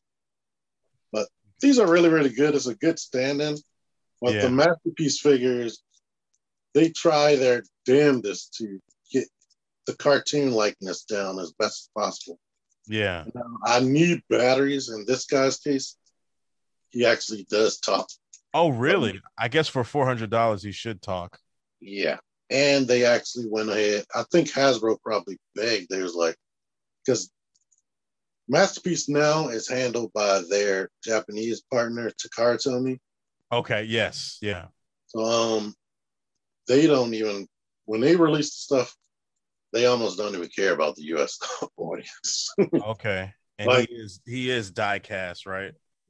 But these are really, really good. It's a good stand-in. But yeah. The Masterpiece figures, they try their damnedest to get the cartoon likeness down as best as possible. Yeah. Now, I need batteries. In this guy's case, he actually does talk. Oh, really? But, I guess for four hundred dollars, he should talk. Yeah. And they actually went ahead. I think Hasbro probably begged. They was like, because Masterpiece now is handled by their Japanese partner, Takara Tomy. Okay, yes, yeah. So um, they don't even, when they release the stuff, they almost don't even care about the U S audience. Okay. And like, he is he is die cast, right?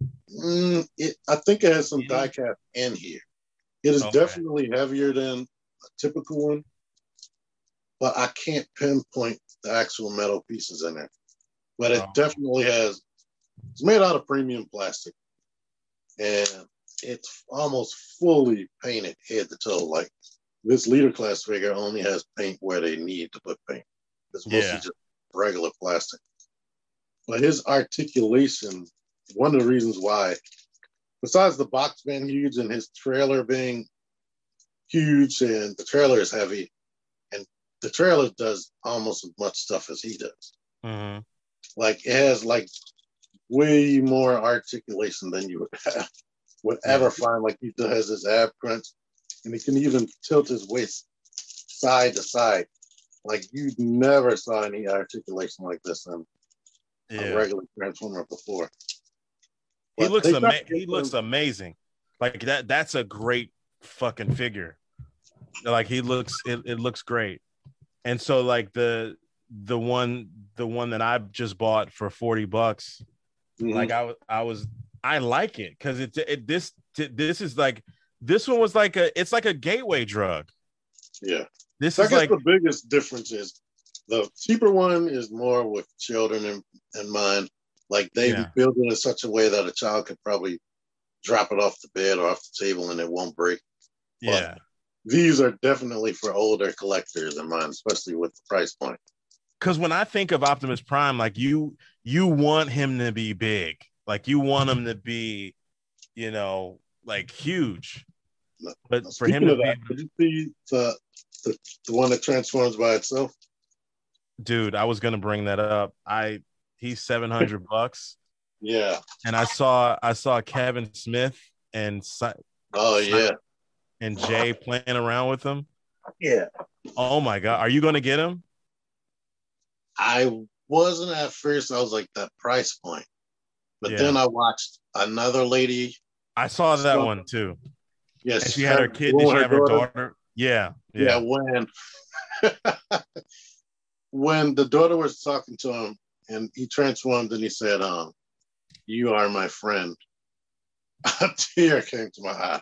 Mm, it, I think it has some mm-hmm. die cast in here. It is okay. Definitely heavier than a typical one, but I can't pinpoint the actual metal pieces in there. But it oh. definitely has, it's made out of premium plastic. And it's almost fully painted head to toe. Like this leader class figure only has paint where they need to put paint. It's mostly yeah. just regular plastic. But his articulation, one of the reasons why, besides the box being huge and his trailer being huge, and the trailer is heavy, and the trailer does almost as much stuff as he does. Mm-hmm. Like it has like way more articulation than you would have. Would ever yeah. find. Like he has his ab crunch, and he can even tilt his waist side to side. Like you never saw any articulation like this in yeah. a regular Transformer before. But he looks ama- he looks amazing. Like that. That's a great fucking figure. Like he looks. It, it looks great. And so like the the one the one that I just bought for forty bucks. Mm-hmm. Like I I was. I like it because it, it this this is like this one was like a it's like a gateway drug. Yeah, this so is I guess like the biggest difference is the cheaper one is more with children in, in mind. Like they yeah. build it in such a way that a child could probably drop it off the bed or off the table and it won't break. Yeah, but these are definitely for older collectors in mind, especially with the price point. Because when I think of Optimus Prime, like you you want him to be big. Like you want him to be, you know, like huge. But now, for him to that, be, did you see the, the the one that transforms by itself? Dude, I was gonna bring that up. I he's seven hundred bucks. Yeah. And I saw I saw Kevin Smith and oh yeah, and Jay playing around with him. Yeah. Oh my god, are you gonna get him? I wasn't at first. I was like that price point. But yeah. then I watched another lady. I saw that one too. Yes. And she had her kid. Did she have her daughter? daughter? Yeah. Yeah. yeah when, when the daughter was talking to him and he transformed and he said, um, "You are my friend," a tear came to my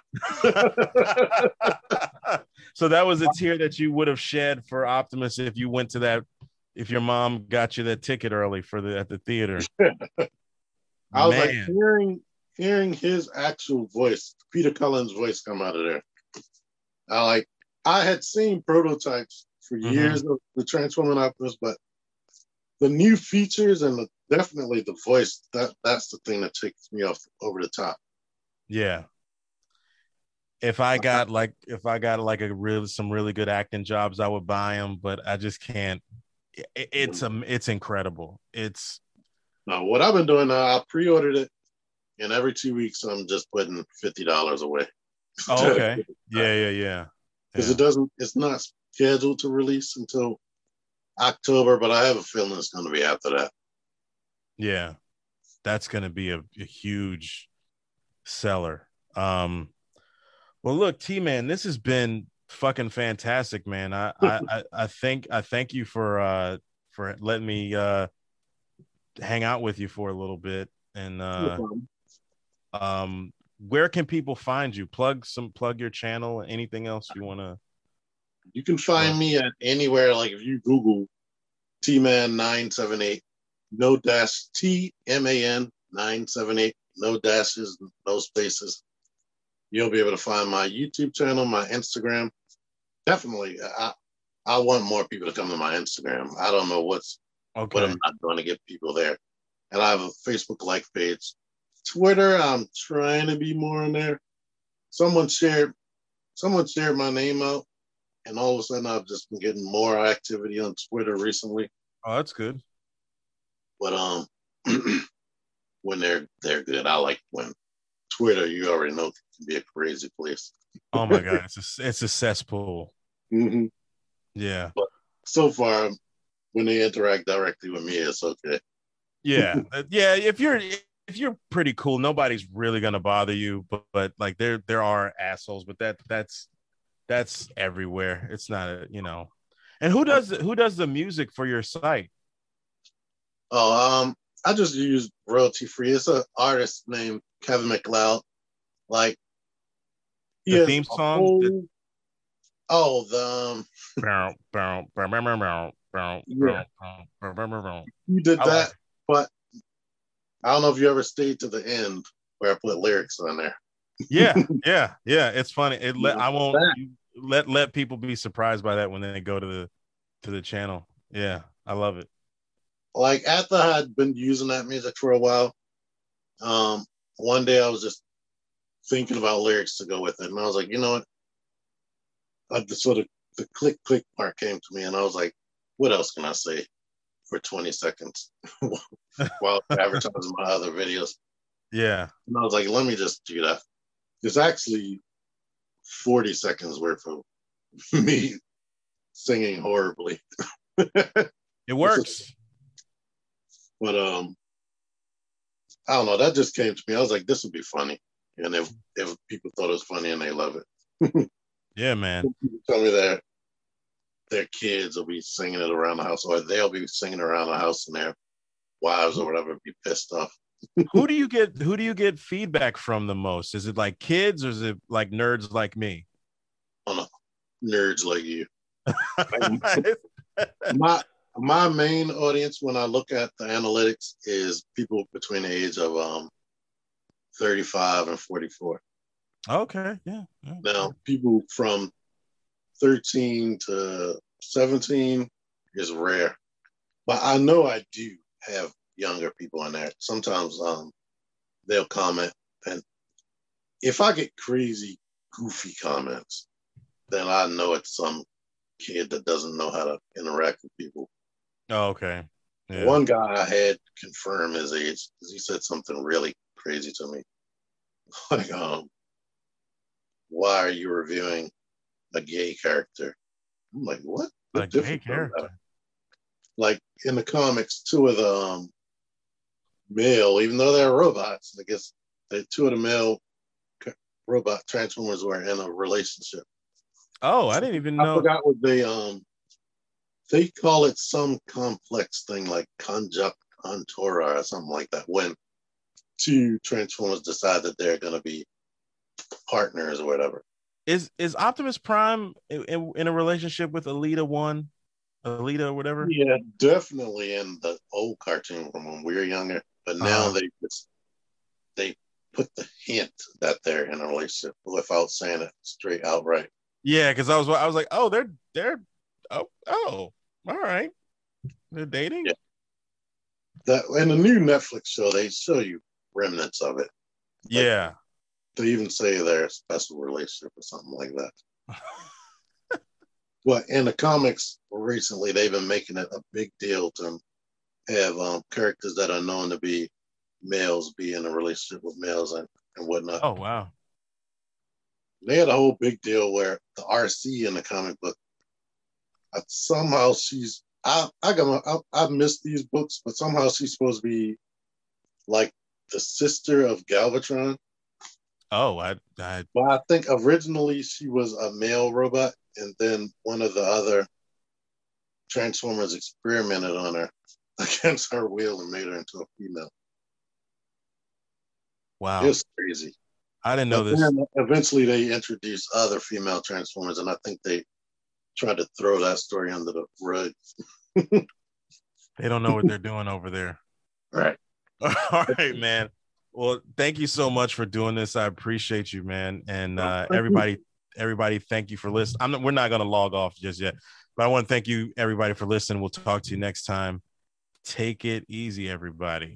eye. So that was a tear that you would have shed for Optimus if you went to that, if your mom got you that ticket early for the at the theater. I was Man. like hearing hearing his actual voice, Peter Cullen's voice, come out of there. I like I had seen prototypes for mm-hmm. years of the Transforming Optimus, but the new features and the, definitely the voice, that that's the thing that takes me off over the top. Yeah. If I got like if I got like a really some really good acting jobs, I would buy them, but I just can't. It, it's um it's incredible. It's Now, what I've been doing now, I pre-ordered it, and every two weeks I'm just putting fifty dollars away. Oh, okay. Yeah, yeah, yeah. Because yeah. it doesn't, it's not scheduled to release until October, but I have a feeling it's going to be after that. Yeah, that's going to be a, a huge seller. Um, well, look, T man, this has been fucking fantastic, man. I, I, I, I thank, I thank you for, uh, for letting me, uh, hang out with you for a little bit. And, No uh, problem. um, where can people find you? Plug some, plug your channel. Anything else you want to You can plug? find me at anywhere. Like if you Google T Man nine seven eight, no dash T M A N nine seven eight, no dashes, no spaces. You'll be able to find my YouTube channel, my Instagram. Definitely, I I want more people to come to my Instagram. I don't know what's what Okay. I'm not going to get people there. And I have a Facebook like page. Twitter, I'm trying to be more on there. Someone shared someone shared my name out, and all of a sudden I've just been getting more activity on Twitter recently. Oh, that's good. But um, when they're they're good, I like when Twitter. You already know can be a crazy place. Oh my God. It's a, it's a cesspool. Mm-hmm. Yeah. But so far, when they interact directly with me, it's okay. Yeah. Uh, yeah. If you're, if you're pretty cool, nobody's really going to bother you, but, but like there, there are assholes, but that, that's, that's everywhere. It's not a, you know, and who does, who does the music for your site? Oh, um, I just use royalty free. It's an artist named Kevin MacLeod. Like he The has theme a song? The, whole oh the um, bow, bow, bow, bow, bow, bow, bow, yeah, bow, bow, bow, bow, bow. he did I like that. it. But I don't know if you ever stayed to the end where I put lyrics on there. Yeah, yeah, yeah. It's funny. It let Yeah, I won't that let let people be surprised by that when they go to the to the channel. Yeah, I love it. like after I had been using that music for a while, um, one day I was just thinking about lyrics to go with it, and I was like, you know what? I just sort of the click click part came to me, and I was like, what else can I say for twenty seconds while advertising my other videos? Yeah. And I was like, let me just do that. There's actually forty seconds worth of me singing horribly. It works. But um, I don't know. That just came to me. I was like, this would be funny. And if if people thought it was funny and they love it, Yeah, man. people tell me that their kids will be singing it around the house, or they'll be singing around the house, and their wives or whatever be pissed off. Who do you get who do you get feedback from the most? Is it like kids or is it like nerds like me? On a, nerds like you. my my main audience when I look at the analytics is people between the age of um thirty-five and forty-four. Okay, yeah. yeah. Now, people from thirteen to seventeen is rare, but I know I do have younger people on there. Sometimes um they'll comment, and if I get crazy, goofy comments, then I know it's some kid that doesn't know how to interact with people. Oh, okay. Yeah. One guy I had confirm his age because he said something really crazy to me. Like, um, why are you reviewing a gay character? I'm like, what? A What gay difference does that? character. Like in the comics, two of the um, male, even though they're robots, I guess the two of the male robot transformers were in a relationship. Oh, I didn't even I know. forgot what they um they call it some complex thing like conjunct contora or something like that. When two transformers decide that they're going to be partners or whatever. Is is Optimus Prime in, in, in a relationship with Alita One, Alita or whatever? Yeah, definitely in the old cartoon from when we were younger, but now Uh, they just they put the hint that they're in a relationship without saying it straight outright. yeah, because I was I was like, oh, they're they're oh oh, all right, they're dating. Yeah, that in the new Netflix show they show you remnants of it. Like Yeah. they even say they're a special relationship or something like that. But in the comics recently, they've been making it a big deal to have um, characters that are known to be males be in a relationship with males and, and whatnot. Oh wow. They had a whole big deal where the R C in the comic book, uh, somehow she's, I, I got, I, I missed these books, but somehow she's supposed to be like the sister of Galvatron. Oh, I, I, Well, I think originally she was a male robot, and then one of the other Transformers experimented on her against her will and made her into a female. It wow. was crazy. I didn't know But this. then eventually they introduced other female Transformers, and I think they tried to throw that story under the rug. They don't know what they're doing over there. Right. All right, man. Well, thank you so much for doing this. I appreciate you, man. And uh, everybody, everybody, thank you for listening. I'm not, we're not going to log off just yet, but I want to thank you, everybody, for listening. We'll talk to you next time. Take it easy, everybody.